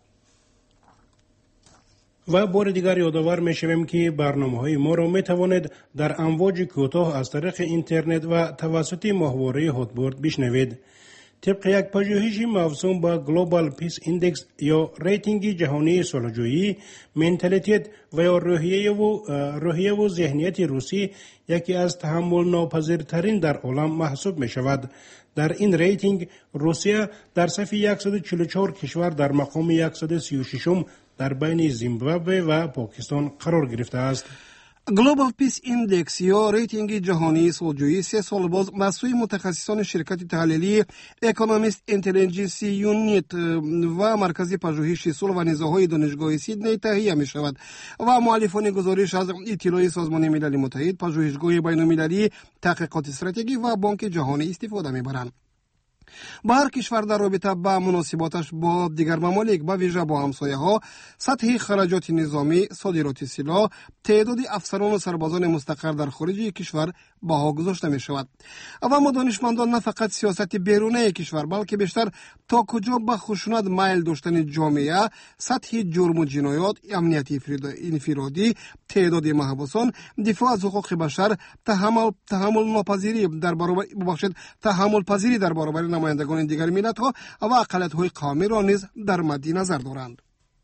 و بار دیگر یادآور می‌شویم که برنامه‌های ما را می‌توانید در امواج کوتاه از طریق اینترنت و توسط ماهواره هاتبرد بشنوید. طبق یک پژوهش موسوم به گلوبال پیس ایندکس یا ریتینگ جهانی صلحجویی، منتالیت و یا روحیه و روحیه و ذهنیت روسی یکی از تحمل ناپذیرترین در عالم محسوب می شود. در این ریتینگ روسیه در صف صد و چهل و چهار کشور در مقام صد و سی و شش در بین زیمبابوه و پاکستان قرار گرفته است. گلوبال پیس ایندکس یا ریتینگ جهانی صلحجویی سه سال باز مسئول متخصصان شرکت تحلیلی اکونومیست اینتلیجنس یونیت و مرکز پژوهش صلح و نزاع‌های دانشگاه سیدنی تهیه می شود و مؤلفان گزارش از اطلاع سازمان ملل متحد، پژوهشگاه بین‌المللی تحقیقات استراتژی و بانک جهانی استفاده می برند. با هر کشور در رابطه با مناسباتش با دیگر ممالک به ویژه با همسایه ها، سطح خراجات نظامی، صادرات سلاح، تعداد افسران و سربازان مستقر در خارج کشور بها گذاشته می شود. و دانشمندان نه فقط سیاست بیرونی کشور بلکه بیشتر تا کجا به خشونت میل داشتن جامعه، سطح جرم و جنایات، امنیت انفرادی، تعداد محبوسان، دفاع از حقوق بشر، تحمل تحمل ناپذیری در برابر ببخشید تحمل پذیری در برابر نمایندگان دیگر ملت‌ها و اقلیت‌های قومی را نیز در مد نظر دارند.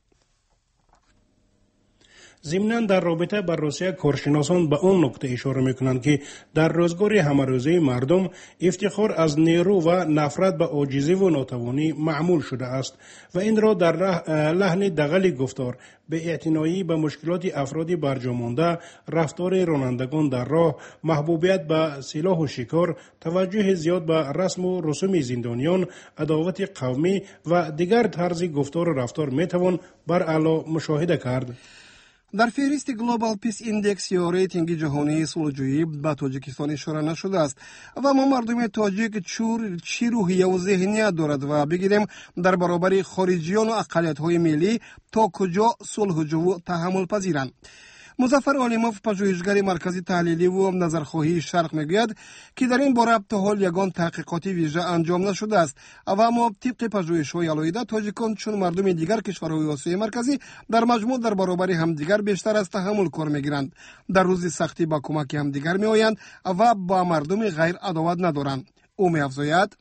ضمناً در رابطه با روسیه کارشناسان به اون نکته اشاره میکنند که در روزگار همروزه مردم افتخار از نیرو و نفرت به عاجزی و ناتوانی معمول شده است و این را در لحن دغل گفتار به اعتنایی به مشکلات افراد برجامانده، رفتار رانندگان در راه، محبوبیت به سلاح و شکار، توجه زیاد به رسم و رسوم زندانیان، عداوت قومی و دیگر طرز گفتار و رفتار میتوان بر اعلی مشاهده کرد. در فهرست گلوبال پیس ایندکس یا ریتینگ جهانی صلحجویی به تاجیکستان اشاره نشده است و ما مردم تاجیک چور چی روحیه و ذهنیت دارد و بگیریم در برابر خارجیان و اقلیت‌های ملی تا کجا صلحجو و تحمل پذیرند. مظفر علیموف پژوهشگر مرکز تحلیلی و نظرخواهی شرق میگوید که در این باره تا حال یگان تحقیقاتی ویژه انجام نشده است و اما طبق پژوهش‌های علایده تاجیکان چون مردم دیگر کشورهای آسیای مرکزی در مجموع در برابر همدیگر بیشتر از تحمل کار میگیرند، در روز سختی با کمک همدیگر میآیند و با مردم غیر عداوت ندارند. او می‌افزاید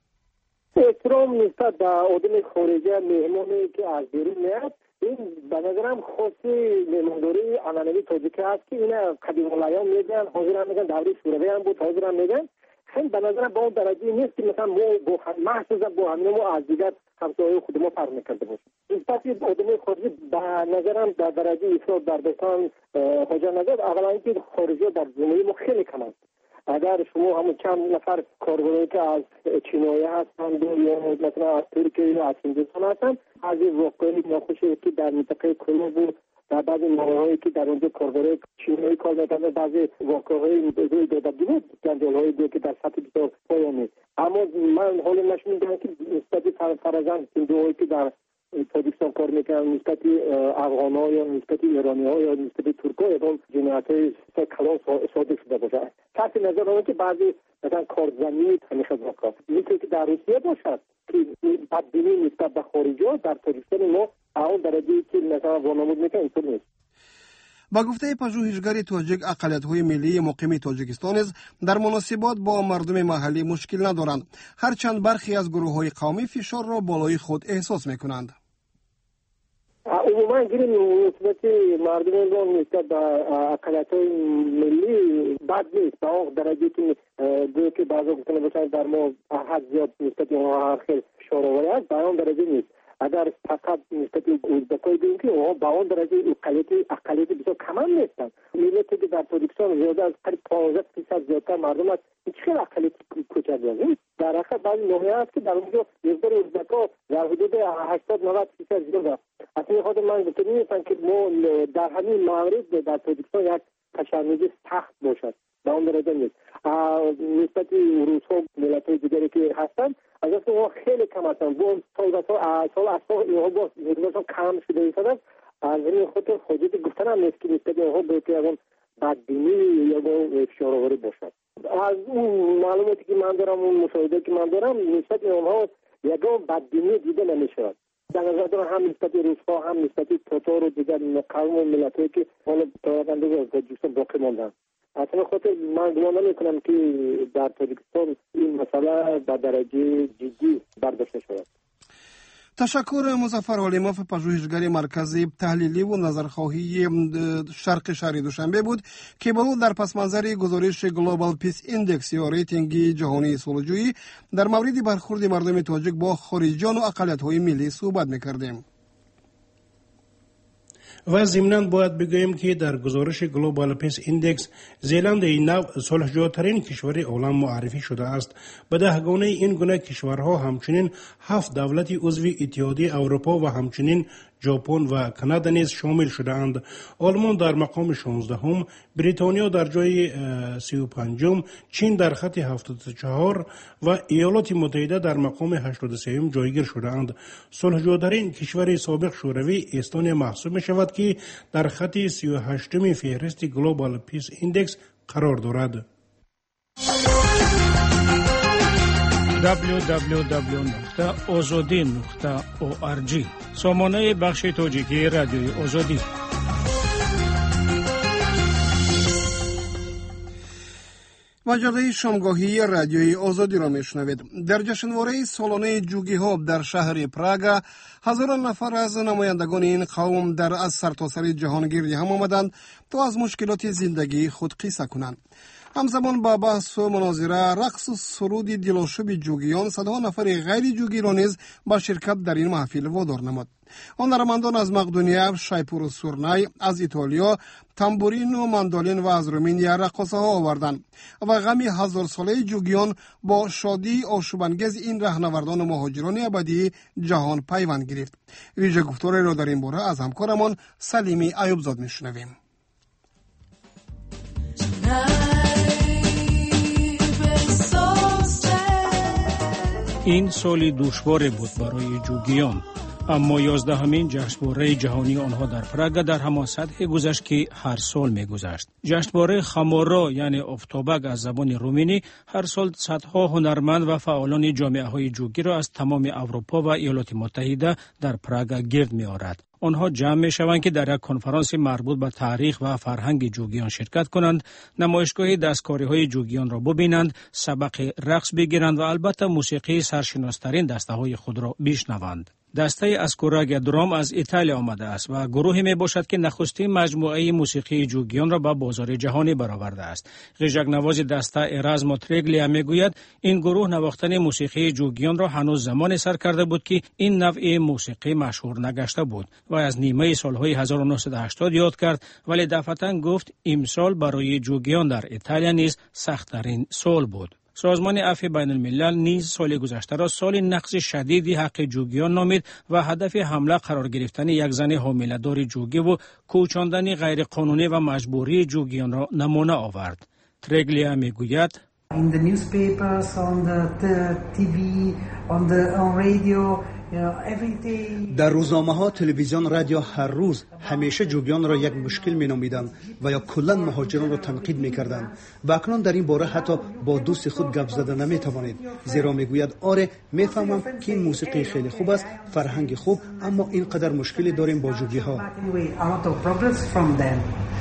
احترام نسبت به آدم خارجی مهمانی که از بیرون میاد، این به نظرم خاصی مهمانداری عنعنوی تاجیک است که اینا قدیم الایام میگن، حاضر هم میگن دوره شوروی هم بود، حاضر هم میگن. خیلی به نظرم با اون درجه نیست که مثلا ما با محسوسا با همین ما از دیگر همسایه خود ما فرق میکرده باشیم. نسبت به آدم خارجی به نظرم در درجه افراد در بستان حاجت ندارد. اولا اینکه خارجی در جامعه ما خیلی کم است. اگر شما همون چند نفر کارگرایی که از چینایه هستند یا مثلا از ترکیه یا از هندوستان هستند، از این واقعی ناخوشی که در منطقه کریم بود، در بعضی موقع‌هایی که در اونجا کارگرای چینایی کار می‌کردن، بعضی واقع‌های روی داده بود، جنجال‌های بود که در سطح بسیار پایانی. اما من حال نشون می‌دم که نسبت فرزند هندوهایی که در تاجیکستان کار میکنن، نسبت افغان‌ها یا نسبت ایرانی‌ها یا نسبت ترک‌ها یا جنایت‌های کلاس صادر شده باشه. کسی نظر آنه که بعضی مثلا کارزنی تمیخ واقع میتونه که در روسیه باشد که بدبینی نسبت به خارجی‌ها در تاجیکستان ما اون درجه‌ای که مثلا وانمود میکنه اینطور نیست. با گفته پژوهشگر تاجیک، اقلیت‌های ملی مقیم تاجیکستان نیز در مناسبات با مردم محلی مشکل ندارند، هرچند برخی از گروه‌های قومی فشار را بالای خود احساس می‌کنند. عموما گیریم نسبت مردم ایران نسبت به اقلیت‌های ملی بد نیست، به اون درجه که گویا که بعضا گفتن باشن در ما حد زیاد نسبت به اونها خیلی فشار آوری است، به اون درجه نیست. اگر فقط نسبت به ازبک‌های بگیم که اونها به اون درجه اقلیت اقلیت بسیار کم هم نیستند. ملتی که در تاجیکستان زیاده از قریب پانزده درصد زیادتر مردم است، این خیلی اقلیت کوچک است. در حقیقت بعضی ناحیه است که در اونجا مقدار ازبک‌ها در حدود هشتاد نود درصد زیاد است. اصلا خود من گفته نیستم که ما در همین موارد در تاجیکستان یک تشنج سخت باشد، به اون درجه نیست. نسبت روس‌ها ملت‌های دیگری که هستند از اصلا اونها خیلی کم هستند. با سال سال اصلا اینها با نسبت کم شده ایستاد. از این خاطر حاجت گفتن هم نیست که نسبت اینها به که اون بدبینی یا با فشار آوری باشد. از اون معلوماتی که من دارم، اون مشاهده که من دارم، نسبت اونها یگان بدبینی دیده نمیشود. در نظر دارم هم نسبت روس‌ها هم نسبت تاتار و دیگر قوم و ملت‌هایی که حالا تا اندازه از تاجیکستان باقی ماندن. اصلا خاطر من گمان نمی‌کنم که در تاجیکستان این مسئله به درجه جدی برداشته شود. تشکر مظفر حلیموف، پژوهشگر مرکزی تحلیلی و نظرخواهی شرق شهری دوشنبه بود که با او در پس منظر گزارش گلوبال پیس ایندکس یا ریتینگ جهانی صلح‌جویی در مورد برخورد مردم تاجیک با خارجیان و اقلیت‌های ملی صحبت می‌کردیم. و ضمناً باید بگوییم که در گزارش گلوبال پیس ایندکس زیلند نو صلح‌جوی‌ترین کشور عالم معرفی شده است. به دهگانه این گونه کشورها همچنین هفت دولت عضو اتحادیه اروپا و همچنین ژاپن و کانادا نیز شامل شده‌اند. آلمان در مقام شانزدهم، بریتانیا در جای سی و پنجم، چین در خط هفتاد و چهار و ایالات متحده در مقام هشتاد و سه جایگیر شده‌اند. صلح‌جوی‌ترین کشور سابق شوروی استونیا محسوب می‌شود که در خط سی و هشتم فهرست گلوبال پیس ایندکس قرار دارد. دبلیو دبلیو دبلیو نقطه آزادی نقطه او آر جی سامانه بخش تاجیکی رادیوی آزادی. مجله شامگاهی رادیوی آزادی را میشنوید. در جشنواره سالانه جوگی ها در شهر پراگ هزاران نفر از نمایندگان این قوم در از سرتاسر جهان گردی هم آمدند تا از مشکلات زندگی خود قصه کنند. همزمان با بحث و مناظره، رقص و سرود دلاشوب جوگیان، صدها نفر غیر جوگی را نیز با شرکت در این محفل وادار نمود. هنرمندان از مقدونیه، شایپور و سورنای، از ایتالیا تنبورین و ماندولین و از رومانیا رقاصه ها آوردند و غم هزار ساله جوگیان با شادی آشوبانگیز این رهنوردان و مهاجران ابدی جهان پیوند گرفت. ویژه گفتاری را در این باره از همکارمان سلیمی ایوبزاد میشنویم. این سالی دشواری بود برای جوگیان، اما یازدهمین جشنواره جهانی آنها در پراگ در همان سطح گذشت که هر سال می‌گذشت. جشنواره خمارا یعنی افتابک از زبان رومانی هر سال صدها هنرمند و فعالان جامعه‌های جوگی را از تمام اروپا و ایالات متحده در پراگ گرد می‌آورد. آنها جمع می شوند که در یک کنفرانس مربوط به تاریخ و فرهنگ جوگیان شرکت کنند، نمایشگاه دستکاری های جوگیان را ببینند، سبق رقص بگیرند و البته موسیقی سرشناسترین دسته های خود را بشنوند. دسته اسکوراگ درام از ایتالیا آمده است و گروهی می باشد که نخستین مجموعه موسیقی جوگیان را به بازار جهانی برآورده است. قیژک نواز دسته ارازمو تریگلیا می گوید این گروه نواختن موسیقی جوگیان را هنوز زمان سر کرده بود که این نوع موسیقی مشهور نگشته بود و از نیمه سالهای هزار و نهصد و هشتاد یاد کرد، ولی دفعتاً گفت امسال برای جوگیان در ایتالیا نیز سخت‌ترین سال بود. سازمان عفو بین الملل نیز سال گذشته را سال نقض شدیدی حق جوگیان نامید و هدف حمله قرار گرفتن یک زن حامله‌دار جوگی و کوچاندن غیرقانونی و مجبوری جوگیان را نمونه آورد. تریگلیا میگوید In the newspapers, on the تی وی, on the on radio, در روزنامه ها، تلویزیون، رادیو هر روز همیشه جوگیان را یک مشکل می نامیدند و یا کلا مهاجران را تنقید می کردند و اکنون در این باره حتی با دوست خود گپ زده نمی توانید، زیرا می گوید آره می فهمم که این موسیقی خیلی خوب است، فرهنگ خوب، اما اینقدر مشکلی داریم با جوگی ها.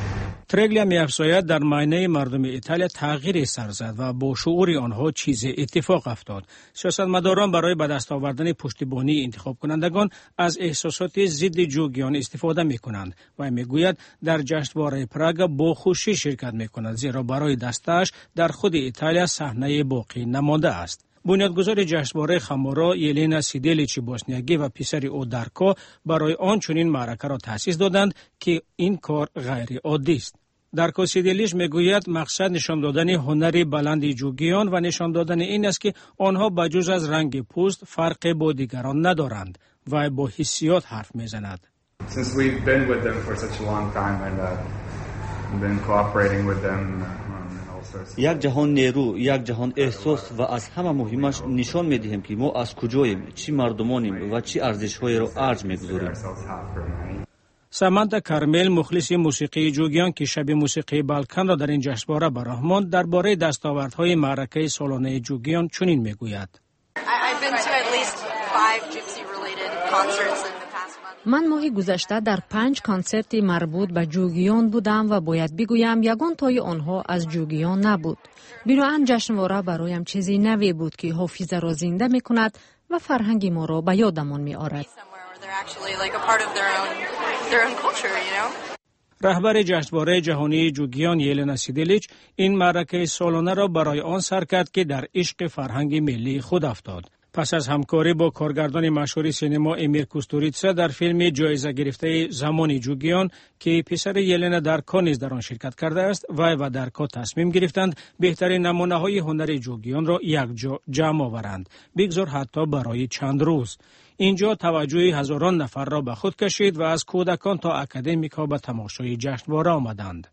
ترگلیا می‌افزاید در معاینه مردم ایتالیا تغییری سر زد و با شعور آنها چیز اتفاق افتاد. سیاستمداران برای به دست آوردن پشتیبانی انتخاب کنندگان از احساسات ضد جوگیان استفاده می‌کنند و می‌گوید در جشنواره پراگ با خوشی شرکت می‌کند، زیرا برای دستش در خود ایتالیا صحنه باقی نمانده است. بنیادگذار جشنواره خمارا یلینا سیدلیچ بوسنیاگی و پسر او دارکو برای آن چنین معرکه را تأسیس دادند که این کار غیر عادی است. دارکو سیدلیچ میگوید مقصد نشان دادن هنر بلند جوگیان و نشان دادن این است که آنها بجز از رنگ پوست فرق با دیگران ندارند و با حسیات حرف میزند. Since we've been with them for such a long time and uh, been cooperating with them یک جهان نیرو، یک جهان احساس و از همه مهمش نشان می‌دهیم که ما از کجاییم، چی مردمانیم و چی ارزش‌هایی را ارج می‌گذاریم. سامانتا کارمل مخلص موسیقی جوگیان که شب موسیقی بالکان را در این جشنواره برآورد درباره دستاوردهای معرکه سالانه جوگیان چنین می‌گوید. من ماه گذشته در پنج کنسرت مربوط به جوگیان بودم و باید بگویم یگان تای آنها از جوگیان نبود. بنابراین جشنواره برایم چیزی نوی بود که حافظه را زنده می کند و فرهنگ ما را به یادمان می آورد. رهبر جشنواره جهانی جوگیان یلینا سیدلیچ این معرکه سالانه را برای آن سر کرد که در عشق فرهنگ ملی خود افتاد. پس از همکاری با کارگردان مشهور سینما امیر کوستوریتسا در فیلم جایزه گرفته زمان جوگیان که پسر یلینا دارکو نیز در آن شرکت کرده است، وی و دارکو تصمیم گرفتند بهترین نمونه‌های هنر جوگیان را یکجا جمع آورند، بگذار حتی برای چند روز. اینجا توجه هزاران نفر را به خود کشید و از کودکان تا اکادمیک‌ها به تماشای جشنواره آمدند.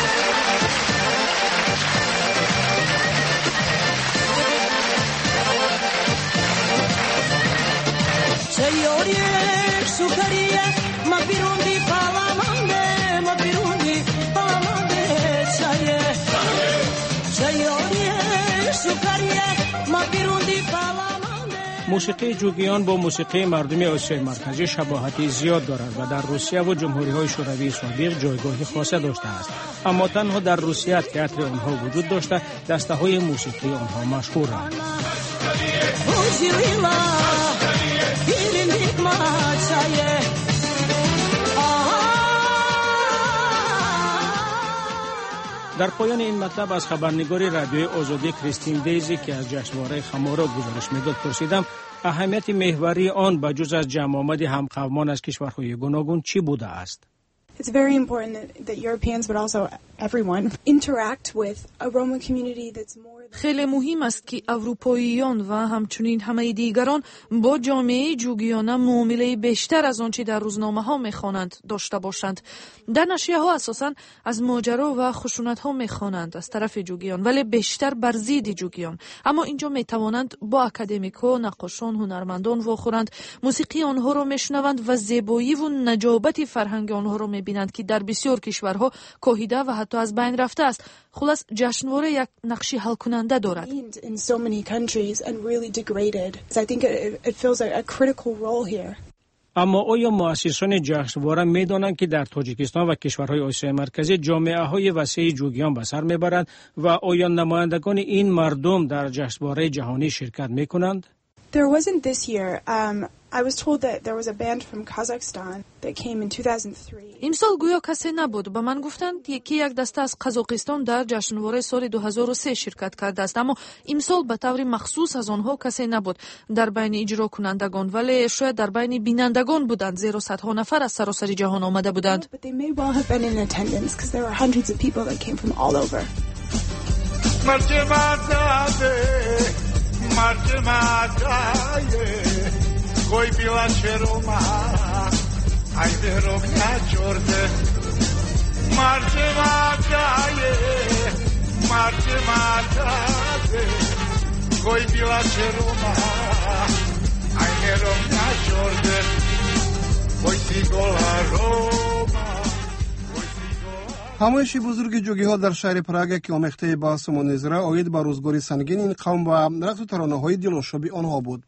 موسیقی جوگیان با موسیقی مردمی آسیای مرکزی شباهتی زیاد دارد و در روسیه و جمهوری‌های شوروی سابق جایگاه خاص داشته است، اما تنها در روسیه تئاتر آنها وجود داشته دسته‌های موسیقی آنها مشهورند. در پایان این مطلب از خبرنگار رادیوی آزادی کریستین دیزی که از جشنواره خمارا گزارش میداد پرسیدم اهمیت محوری آن بجز از جمع آمد همقومان از کشورهای گوناگون چی بوده است؟ It's very important that, that Europeans but also everyone interact with a Roma community that's more خیلی مهم است که اروپاییان و همچنین همه دیگران با جامعه جوگیانه معامله بیشتر از آنچه در روزنامه ها میخوانند داشته باشند. در نشریه ها اساساً از ماجرا و خشونت ها میخوانند از طرف جوگیان، ولی بیشتر بر ضد جوگیان. اما اینجا میتوانند با اکادمیک‌ها، نقاشان، هنرمندان واخورند، موسیقی آنها را میشنوند و زیبایی و نجابت فرهنگ آنها را میبینند که در بسیار کشورها کاهیده و حتی از بین رفته است. خلاص جشنواره یک نقشی حل کننده دارد. in so many countries and really degraded. So I think it, it fills a, a critical role here. اما آیا مؤسسان جشنواره می‌دانند که در تاجیکستان و کشورهای آسیای مرکزی جامعه‌های وسیع جوگیان به سر می‌برند و آیا نمایندگان این مردم در جشنواره جهانی شرکت می‌کنند؟ There wasn't this year. Um, I was told that there was a band from Kazakhstan that came in two thousand three. امسال گویا کسی نبود. به من گفتند یکی یک دسته از قزاقستان در جشنواره سال دو هزار و سه شرکت کرده است، اما امسال به طور مخصوص از آنها کسی نبود در بین اجرا کنندگان، ولی شاید در بین بینندگان بودند، زیرا صدها نفر از سراسر جهان آمده بودند. But they may well have been in attendance because there were hundreds of people that came from all over. Marche mataye koi bila cheroma ai de robna chorde marche mataye marche mataye koi bila cheroma ai de robna chorde koi sigola roma همایش بزرگ جوگی ها در شهر پراگ که آمیخته با سمونیزره آید با روزگاری سنگین این قوم و رقص و ترانه های دلنشابی آنها بود.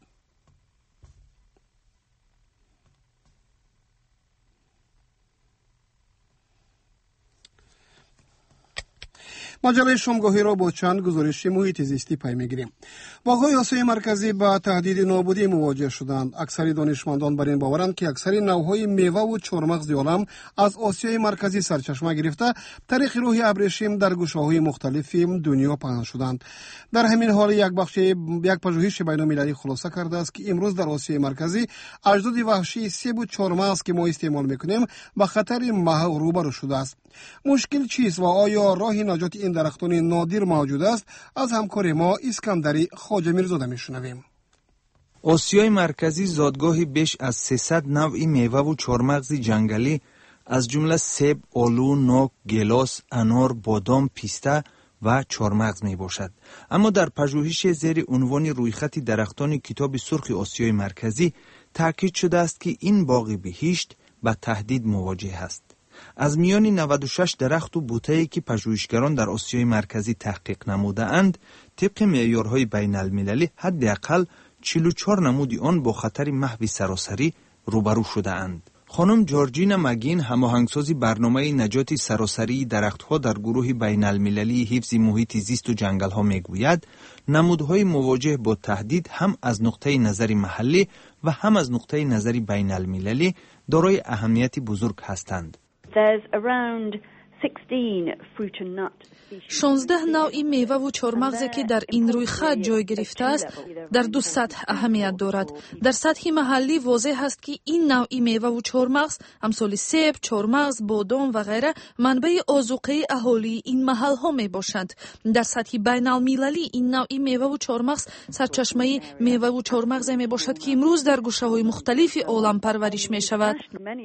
مجله شامگاهی را با چند گزارش محیط زیستی پی میگیریم. باغ‌های آسیای مرکزی با تهدید نابودی مواجه شدند. اکثر دانشمندان بر این باورند که اکثر نوع‌های میوه و چهارمغز عالم از آسیای مرکزی سرچشمه گرفته طریق راه ابریشم در گوشه‌های مختلف دنیا پنهان شدند. در همین حال یک بخش یک پژوهش بین‌المللی خلاصه کرده است که امروز در آسیای مرکزی اجداد وحشی سیب و چهارمغز که ما استعمال می‌کنیم با خطر محو روبرو شده است. مشکل چیست و آیا راه نجات این درختان نادر موجود است؟ از همکار ما اسکندری خواجه میرزاده میشنویم. آسیای مرکزی زادگاهی بیش از سیصد نوع میوه و چهارمغز جنگلی از جمله سیب، آلو، نوک، گیلاس، انار، بادام، پیسته و چهارمغز می باشد. اما در پژوهش زیر عنوان رویخط درختان کتاب سرخ آسیای مرکزی تاکید شده است که این باغ بهشت با تهدید مواجه است. از میان نود و شش درخت و بوته‌ای که پژوهشگران در آسیای مرکزی تحقیق نموده‌اند، طبق معیارهای بین‌المللی حداقل چهل و چهار نمود آن با خطر محو سراسری روبرو شده‌اند. خانم جورجینا مگین، هماهنگساز برنامه نجات سراسری درختها در گروه بین‌المللی حفظ محیط زیست و جنگل‌ها میگوید نمودهای مواجه با تهدید هم از نقطه نظر محلی و هم از نقطه نظر بین‌المللی دارای اهمیت بزرگ هستند. شانزده نوعی میوه و چهارمغزی که در این روی خط جای گرفته است در دو سطح اهمیت دارد. در سطح محلی واضح است که این نوعی میوه و چهارمغز امثال سیب، چهارمغز، بادام و غیره منبع آذوقه اهالی این محل ها می باشند. در سطح بین المللی این نوعی میوه و چهارمغز سرچشمه میوه و چهارمغز می باشد که امروز در گوشه های مختلف عالم پرورش می شود.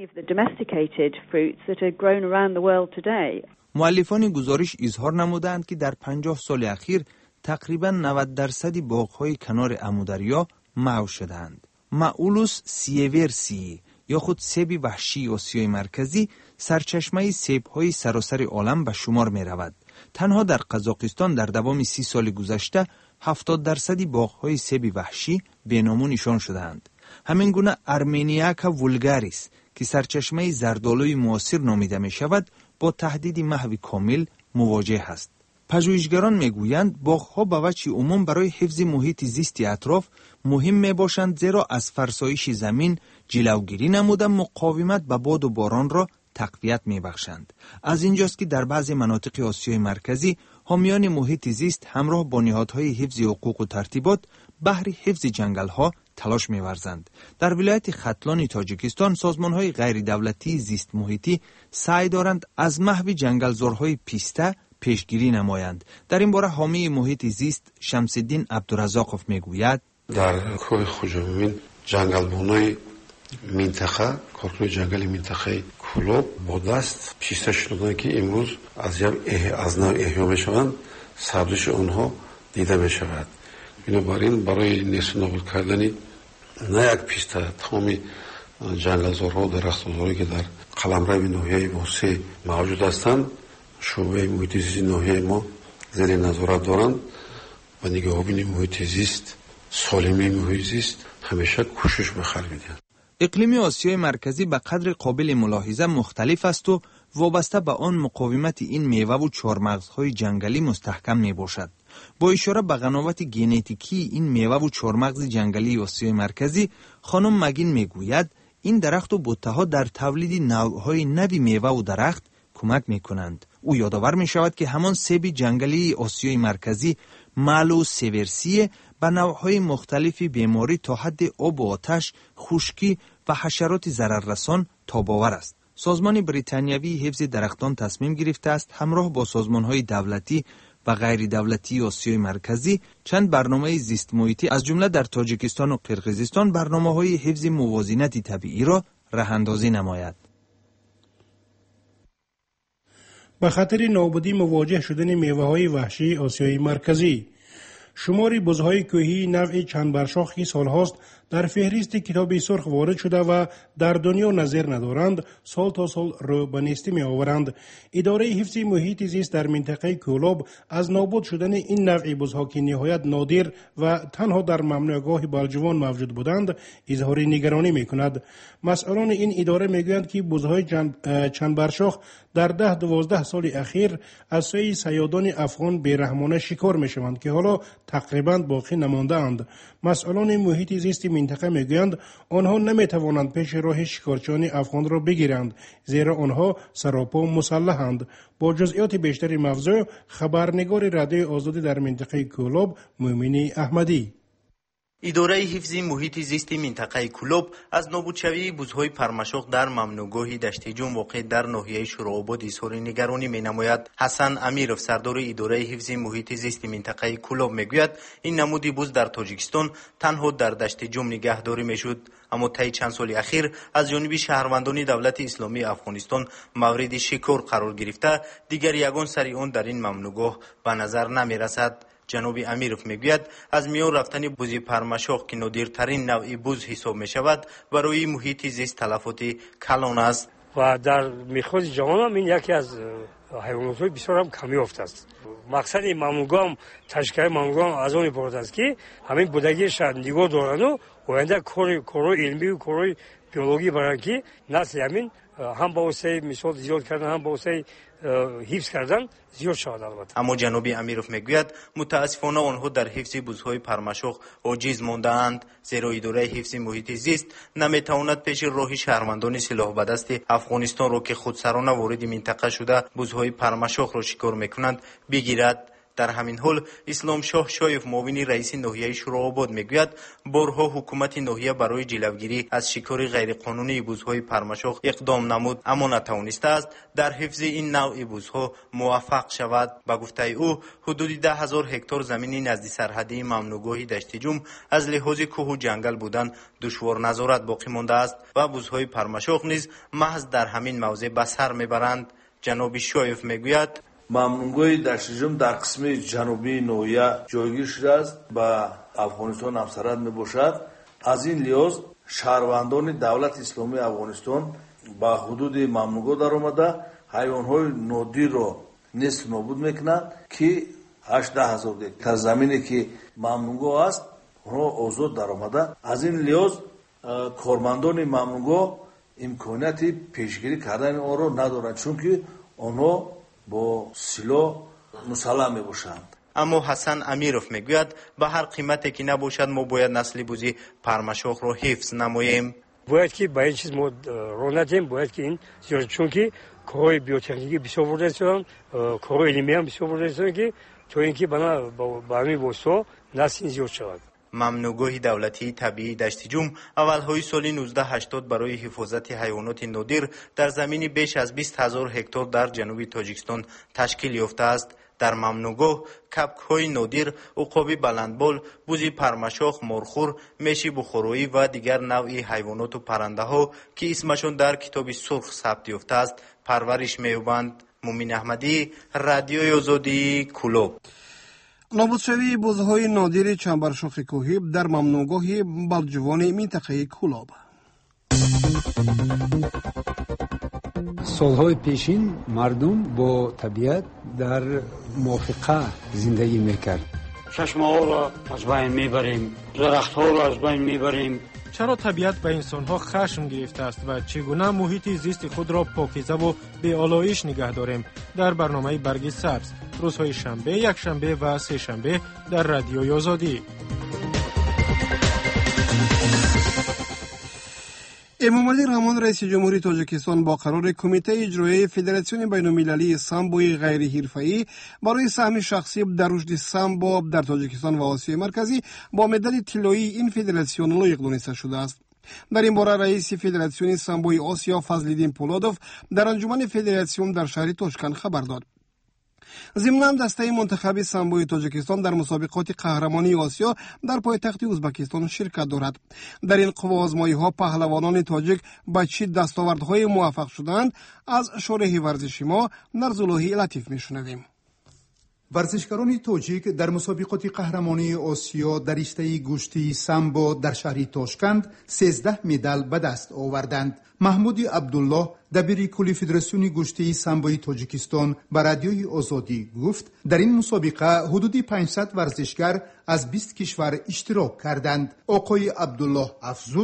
مؤلفان گزارش اظهار نمودند که در پنجاه سال اخیر تقریباً نود درصد باغ‌های کنار امودریا محو شدند. ماولوس سیورسی یا خود سیب وحشی آسیای مرکزی سرچشمه سیب‌های سراسر عالم به شمار می رود. تنها در قزاقستان در دوام سی سال گذشته هفتاد درصد باغ‌های سیب وحشی بینامو نشان شدند. همین گونه ارمنیاکا وولگاریس که سرچشمه زردآلوی معاصر نامیده می شود با تهدید محو کامل مواجه است. پژوهشگران میگویند باغ‌ها به وجه عموم برای حفظ محیط زیست اطراف مهم میباشند، زیرا از فرسایش زمین جلوگیری نموده مقاومت به باد و باران را تقویت میبخشند. از اینجاست که در بعضی مناطق آسیای مرکزی حامیان محیط زیست همراه با نهادهای حفظ حقوق و ترتیبات بهر حفظ جنگل‌ها تلاش می‌ورزند. در ولایت ختلان تاجیکستان سازمان‌های غیر دولتی زیست محیطی سعی دارند از محو جنگلزارهای پیسته پیشگیری نمایند. در این باره حامی محیط زیست شمس‌الدین عبدالرزاقوف میگوید در کوه خوجامین جنگلبونای منطقه کارکنان جنگل منطقه کلوب با دست پیسته شدند که امروز از یک از نوع احیا میشوند، سبزش آنها دیده میشود. بنابراین برای نیست نابود کردن نه یک پیسته تمام جنگلزارها و درختزارهایی که در قلمرو ناحیه واسع موجود هستند شعبه محیط زیست ناحیه ما زیر نظارت دارند و نگهبانی محیط زیست، سالمی محیط زیست همیشه کوشش به خرج می‌دهند. اقلیم آسیای مرکزی به قدر قابل ملاحظه مختلف است و وابسته به آن مقاومت این میوه و چهارمغزهای جنگلی مستحکم می باشد. با اشاره به غناوت ژنتیکی این میوه و چهارمغز جنگلی آسیای مرکزی، خانم مگین میگوید این درخت و بوته‌ها در تولید نوع‌های نوی میوه و درخت کمک میکنند. او یادآور می شود که همان سیب جنگلی آسیای مرکزی مالو سیورسی به نوع‌های مختلفی بیماری تا حد آب و آتش، خشکی و حشرات ضرررسان تاب‌آور است. سازمان بریتانیایی حفظ درختان تصمیم گرفته است همراه با سازمان‌های دولتی و غیر دولتی آسیای مرکزی چند برنامه زیست محیطی از جمله در تاجیکستان و قرقیزستان برنامه‌های حفظ موازنت طبیعی را راه‌اندازی نماید. به خطر نابودی مواجه شدن میوه‌های وحشی آسیای مرکزی. شماری بزهای کوهی نوع چند برشاخی سالهاست در فهرست کتاب سرخ وارد شده و در دنیا نظیر ندارند، سال تا سال رو به نیستی می آورند. اداره حفظ محیط زیست در منطقه کولاب از نابود شدن این نوع بزها که نهایت نادر و تنها در ممنوعگاه بالجوان موجود بودند اظهار نگرانی می کند. مسئولان این اداره می گویند که بزهای چند برشاخ در ده دوازده سال اخیر از سوی صیادان افغان بیرحمانه شکار می شوند که حالا تقریبا باقی نمانده اند. مسئولان محیط زیست منطقه می گویند آنها نمی توانند پیش راه شکارچیان افغان را بگیرند زیرا آنها سراپا مسلحند. با جزئیات بیشتر موضوع خبرنگار رادیوی آزادی در منطقه کولوب مومنی احمدی. اداره حفظ محیط زیست منطقه کولوب از نابودشوی بزهای پرمشق در ممنوعگاه دشت جوم واقع در ناحیه شورآباد اظهار نگرانی می‌نماید. حسن امیرов سردار اداره حفظ محیط زیست منطقه کولوب میگوید این نمودی بز در تاجیکستان تنها در دشت جوم نگهداری میشد، اما طی چند سال اخیر از جانب شهروندان دولت اسلامی افغانستان مورد شکار قرار گرفته دیگر یگان سری آن در این ممنوعگاه به نظر نمی‌رسد. جناب امیرов میگوید از میان رفتن بز پرمشق که نادرترین نوع بز حساب می شود برای محیط زیست تلفات کلان است و در میخواد جهان هم این یکی از حیوانات های بسیار هم کمی یافته است. مقصد این ممنوعگاه تشکیل ممنوعگاه از آن عبارت است که همین بودگی شاید نگاه دارند و آینده کار کار علمی و کار بیولوژی برای که نسل همین هم با واسه مثال زیاد کردن هم با واسه حفظ کردن زیاد شود البته. اما جناب امیرов میگوید متاسفانه آنها در حفظ بزهای پرمشق عاجز مانده‌اند زیرا اداره حفظ محیط زیست نمیتواند پیش راه شهروندان سلاح به دست افغانستان را که خودسرانه وارد منطقه شده بزهای پرمشق را شکار میکنند بگیرد. در همین حال اسلام شاه شایف معاون رئیس ناحیه شورآباد میگوید بارها حکومت ناحیه برای جلوگیری از شکار غیرقانونی بزهای پرمشق اقدام نمود اما نتوانسته است در حفظ این نوع بزها موفق شود. با گفته او حدود ده هزار هکتار زمین نزدیک سرحدی ممنوعگاه دشت جوم از لحاظ کوه و جنگل بودن دشوار نظارت باقی مانده است و بزهای پرمشق نیز محض در همین موضع به سر میبرند. جناب شایف میگوید ممنوعگاه دشت جوم در قسم جنوبی ناحیه جایگیر شده است و افغانستان همسرحد میباشد. از این لحاظ شهروندان دولت اسلامی افغانستان با حدود ممنوعگاه در آمده حیوانات نادر را نیست نابود میکنند که هشده هزار هکتار زمینی که ممنوعگاه است اونها آزاد در آمده. از این لحاظ کارمندان ممنوعگاه امکانیت پیشگیری کردن آن را ندارند چون که آنها با سلاح مسلح می باشند. اما حسن امیرов میگوید به هر قیمتی که نباشد ما باید نسل بز پرمشق را حفظ نماییم. باید که با این چیز ما رو ندیم، باید که این زیاد چون که کارهای بیوتکنیکی بسیار ورده شدن، کارهای علمی هم بسیار ورده شدن که تو اینکه بنا با همین واسطه نسل زیاد شود. ممنوعگاه دولتی طبیعی دشت جوم اولهای سال نوزده هشتاد برای حفاظت حیوانات نادر در زمین بیش از بیست هزار هکتار در جنوب تاجیکستان تشکیل یافته است. در ممنوعگاه کپک‌های نادر، عقاب بلندبال، بز پرمشق، مرخور، میش بخارایی و دیگر نوعی حیوانات و پرنده‌ها که اسمشان در کتاب سرخ ثبت یافته است پرورش می‌یابند. مومن احمدی، رادیوی آزادی، کولوب. نابودشوی بزهای نادر چنبرشاخ کوهی در ممنوعگاه بلجوان منطقه کولوب. سالهای پیشین مردم با طبیعت در موافقه زندگی میکرد. چشمه ها را از بین میبریم، درخت ها را از بین میبریم. چرا طبیعت به انسان ها خشم گرفته است و چگونه محیط زیست خود را پاکیزه و بی آلایش نگه داریم؟ در برنامه برگ سبز روزهای شنبه، یک شنبه و سه شنبه در رادیوی آزادی. امامعلی رحمان رئیس جمهوری تاجیکستان با قرار کمیته اجرایی فدراسیون بین‌المللی سامبوی غیر حرفه‌ای برای سهم شخصی در رشد سامبو در تاجیکستان و آسیای مرکزی با مدال طلایی این فدراسیون لایق دانسته شده است. در این باره رئیس فدراسیون سامبوی آسیا فضل‌الدین پولادوف در انجمن فدراسیون در شهر تاشکند خبر داد. ضمناً دسته منتخب سامبوی تاجیکستان در مسابقات قهرمانی آسیا در پایتخت ازبکستان شرکت دارد. در این قوا آزمایی‌ها پهلوانان تاجیک با چه دستاوردهای موفق شدند از شارح ورزشی ما نرزاللهی لطیف میشنویم. ورزشکاران تاجیک در مسابقات قهرمانی آسیا در رشته گشتی سامبو در شهر تاشکند سیزده مدال به دست آوردند. محمود عبدالله دبیر کل فدراسیون گشتی سامبوی تاجیکستان به رادیوی آزادی گفت در این مسابقه حدود پانصد ورزشکار از بیست کشور اشتراک کردند. آقای عبدالله افزود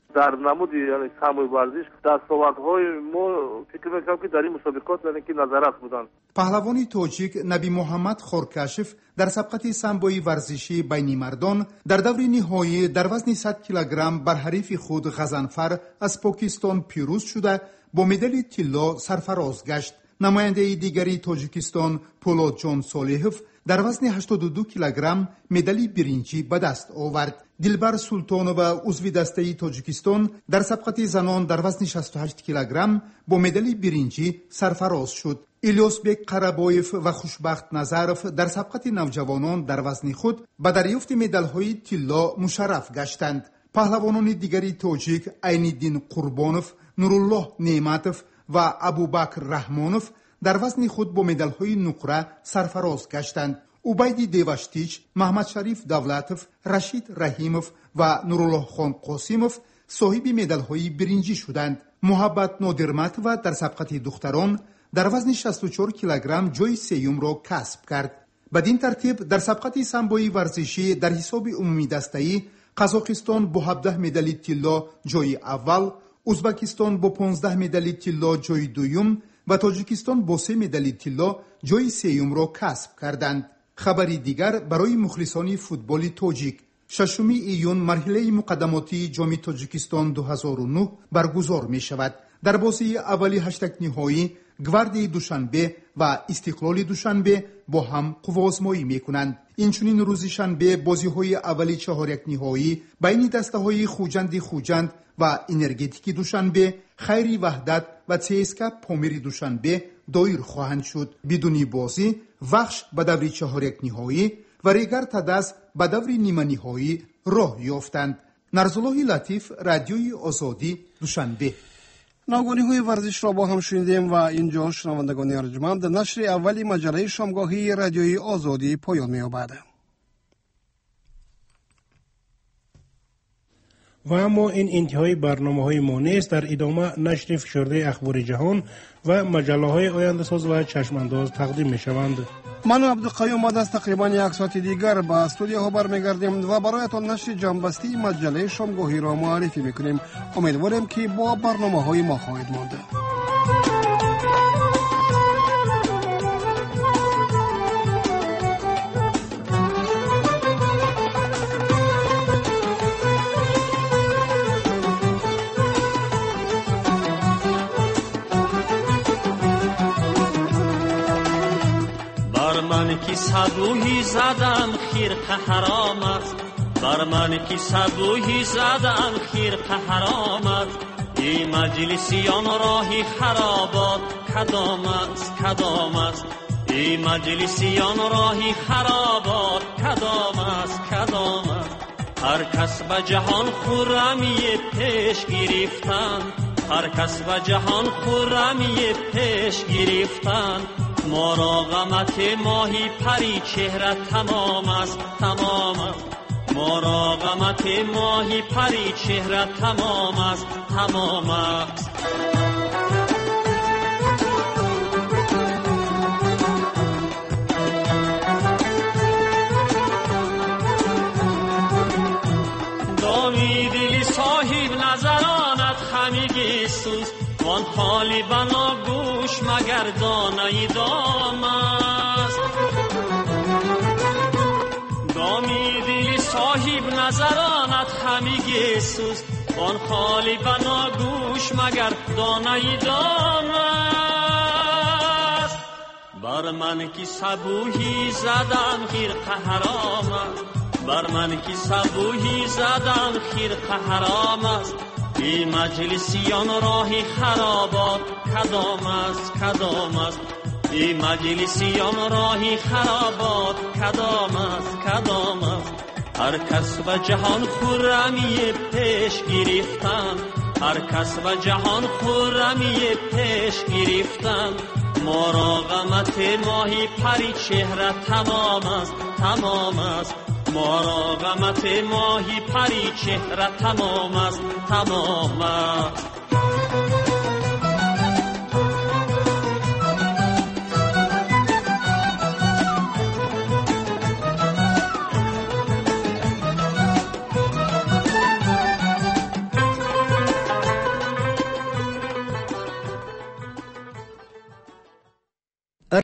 در نمود یعنی سموی ورزش دستاوردهای ما فکر میکنم که در این مسابقات یعنی که نظارت بودن. پهلوانی تاجیک نبی محمد خورکشف در سبقت سامبوی ورزشی بین مردان در دور نهایی در وزن صد کیلوگرم بر حریف خود غضنفر از پاکستان پیروز شده با مدال طلا سرفراز گشت. نماینده دیگری تاجیکستان پولاد جان صالحов در وزن هشتاد و دو کیلوگرم مدال برنجی به دست آورد. دلبر سلطانова عضو دسته تاجیکستان در سبقت زنان در وزن شصت و هشت کیلوگرم با مدال برنجی سرفراز شد. الیاسبک قربایف و خوشبخت نظرف در سبقت نوجوانان در وزن خود به دریافت مدال‌های طلا مشرف گشتند. پهلوانان دیگری تاجیک عین‌الدین قربانوف، نورالله نعمتوف و ابوبکر رحمانوف در وزن خود با مدال‌های نقره سرفراز گشتند. عبید دیوشتیچ، محمد شریف دولتوف، رشید رحیموف و نورالله خان قاسیموف صاحب مدال‌های برنجی شدند. محبت نادرمتوف در سبقت دختران در وزن شصت و چهار کیلوگرم جای سیوم را کسب کرد. بدین ترتیب در سبقت سامبوی ورزشی در حساب عمومی دسته‌ای قزاقستان با هفده مدال طلا جای اول، ازبکستان با پانزده مدال طلا جای دوم و تاجیکستان با سه مدال طلا جای سیوم را کسب کردند. خبری دیگر برای مخلصان فوتبال تاجیک: ششم ایون مرحله مقدماتی جام تاجیکستان دو هزار و نه برگزار می شود. در بازی اولی هشتگ نهایی گواردی دوشنبه و استقلال دوشنبه با هم قوازمایی می کنند. اینچنین روز شنبه بازی های اولی چهارک نهایی بین دسته های خوجند خوجند و انرژتیک دوشنبه، خیری وحدت و تیسکا پامیری دوشنبه دایر خواهند شد. بدون بازی وخش به دور چهارک نهایی و ریگر تدس به دور نیمه نهایی راه یافتند. نرزالله لطیف، رادیوی آزادی، دوشنبه. ناگونی های ورزش را با هم شنیدیم و اینجا شنوندگان ارجمند نشر اولی مجله شامگاهی رادیوی آزادی پایان می‌یابد. و اما این انتهای برنامه های ما نیست. در ادامه نشر فشرده اخبار جهان و مجله های آینده ساز و چشمانداز تقدیم می شوند. من عبدالقیوم از تقریبا یک ساعت دیگر با استودیوها برمیگردیم و برایتان نشر جنبسته مجله شامگاهی را معرفی میکنیم. امیدواریم که با برنامه های ما خواهید مانده. کی صدوهی زدم خرقه حرام است، بر من کی صدوهی زدم خرقه حرام است. این مجلسیان راهی خرابات کدام است کدام است. این مجلسیان راهی خرابات کدام است کدام است. هر کس به جهان خرمی پیش گرفتند، هر کس به جهان خرمی پیش گرفتند. مراقمت ماهی پری چهره تمام است تمام است. مراقمت ماهی پری چهره تمام است تمام است. دامی دلی صاحب نظرانت خمیگی سوز، وان حالی بنا گوش مگر دانه دام است. دامی دلی صاحب نظرانت خمیگی سوز، وان حالی بنا گوش مگر دانه دام است. بر من کی صبوحی زدن خرقه حرام است، بر من کی صبوحی زدن خرقه حرام است. این مجلسیان راهی خرابات کدام است کدام است. این مجلسیان راهی خرابات کدام است کدام است. هر کس و جهان خرمی پیش گرفتن، هر کس و جهان خرمی پیش گرفتن. مراقمت ماهی پری چهره تمام است تمام است. مراقمت ماهی پری چهره تمام است تمام است.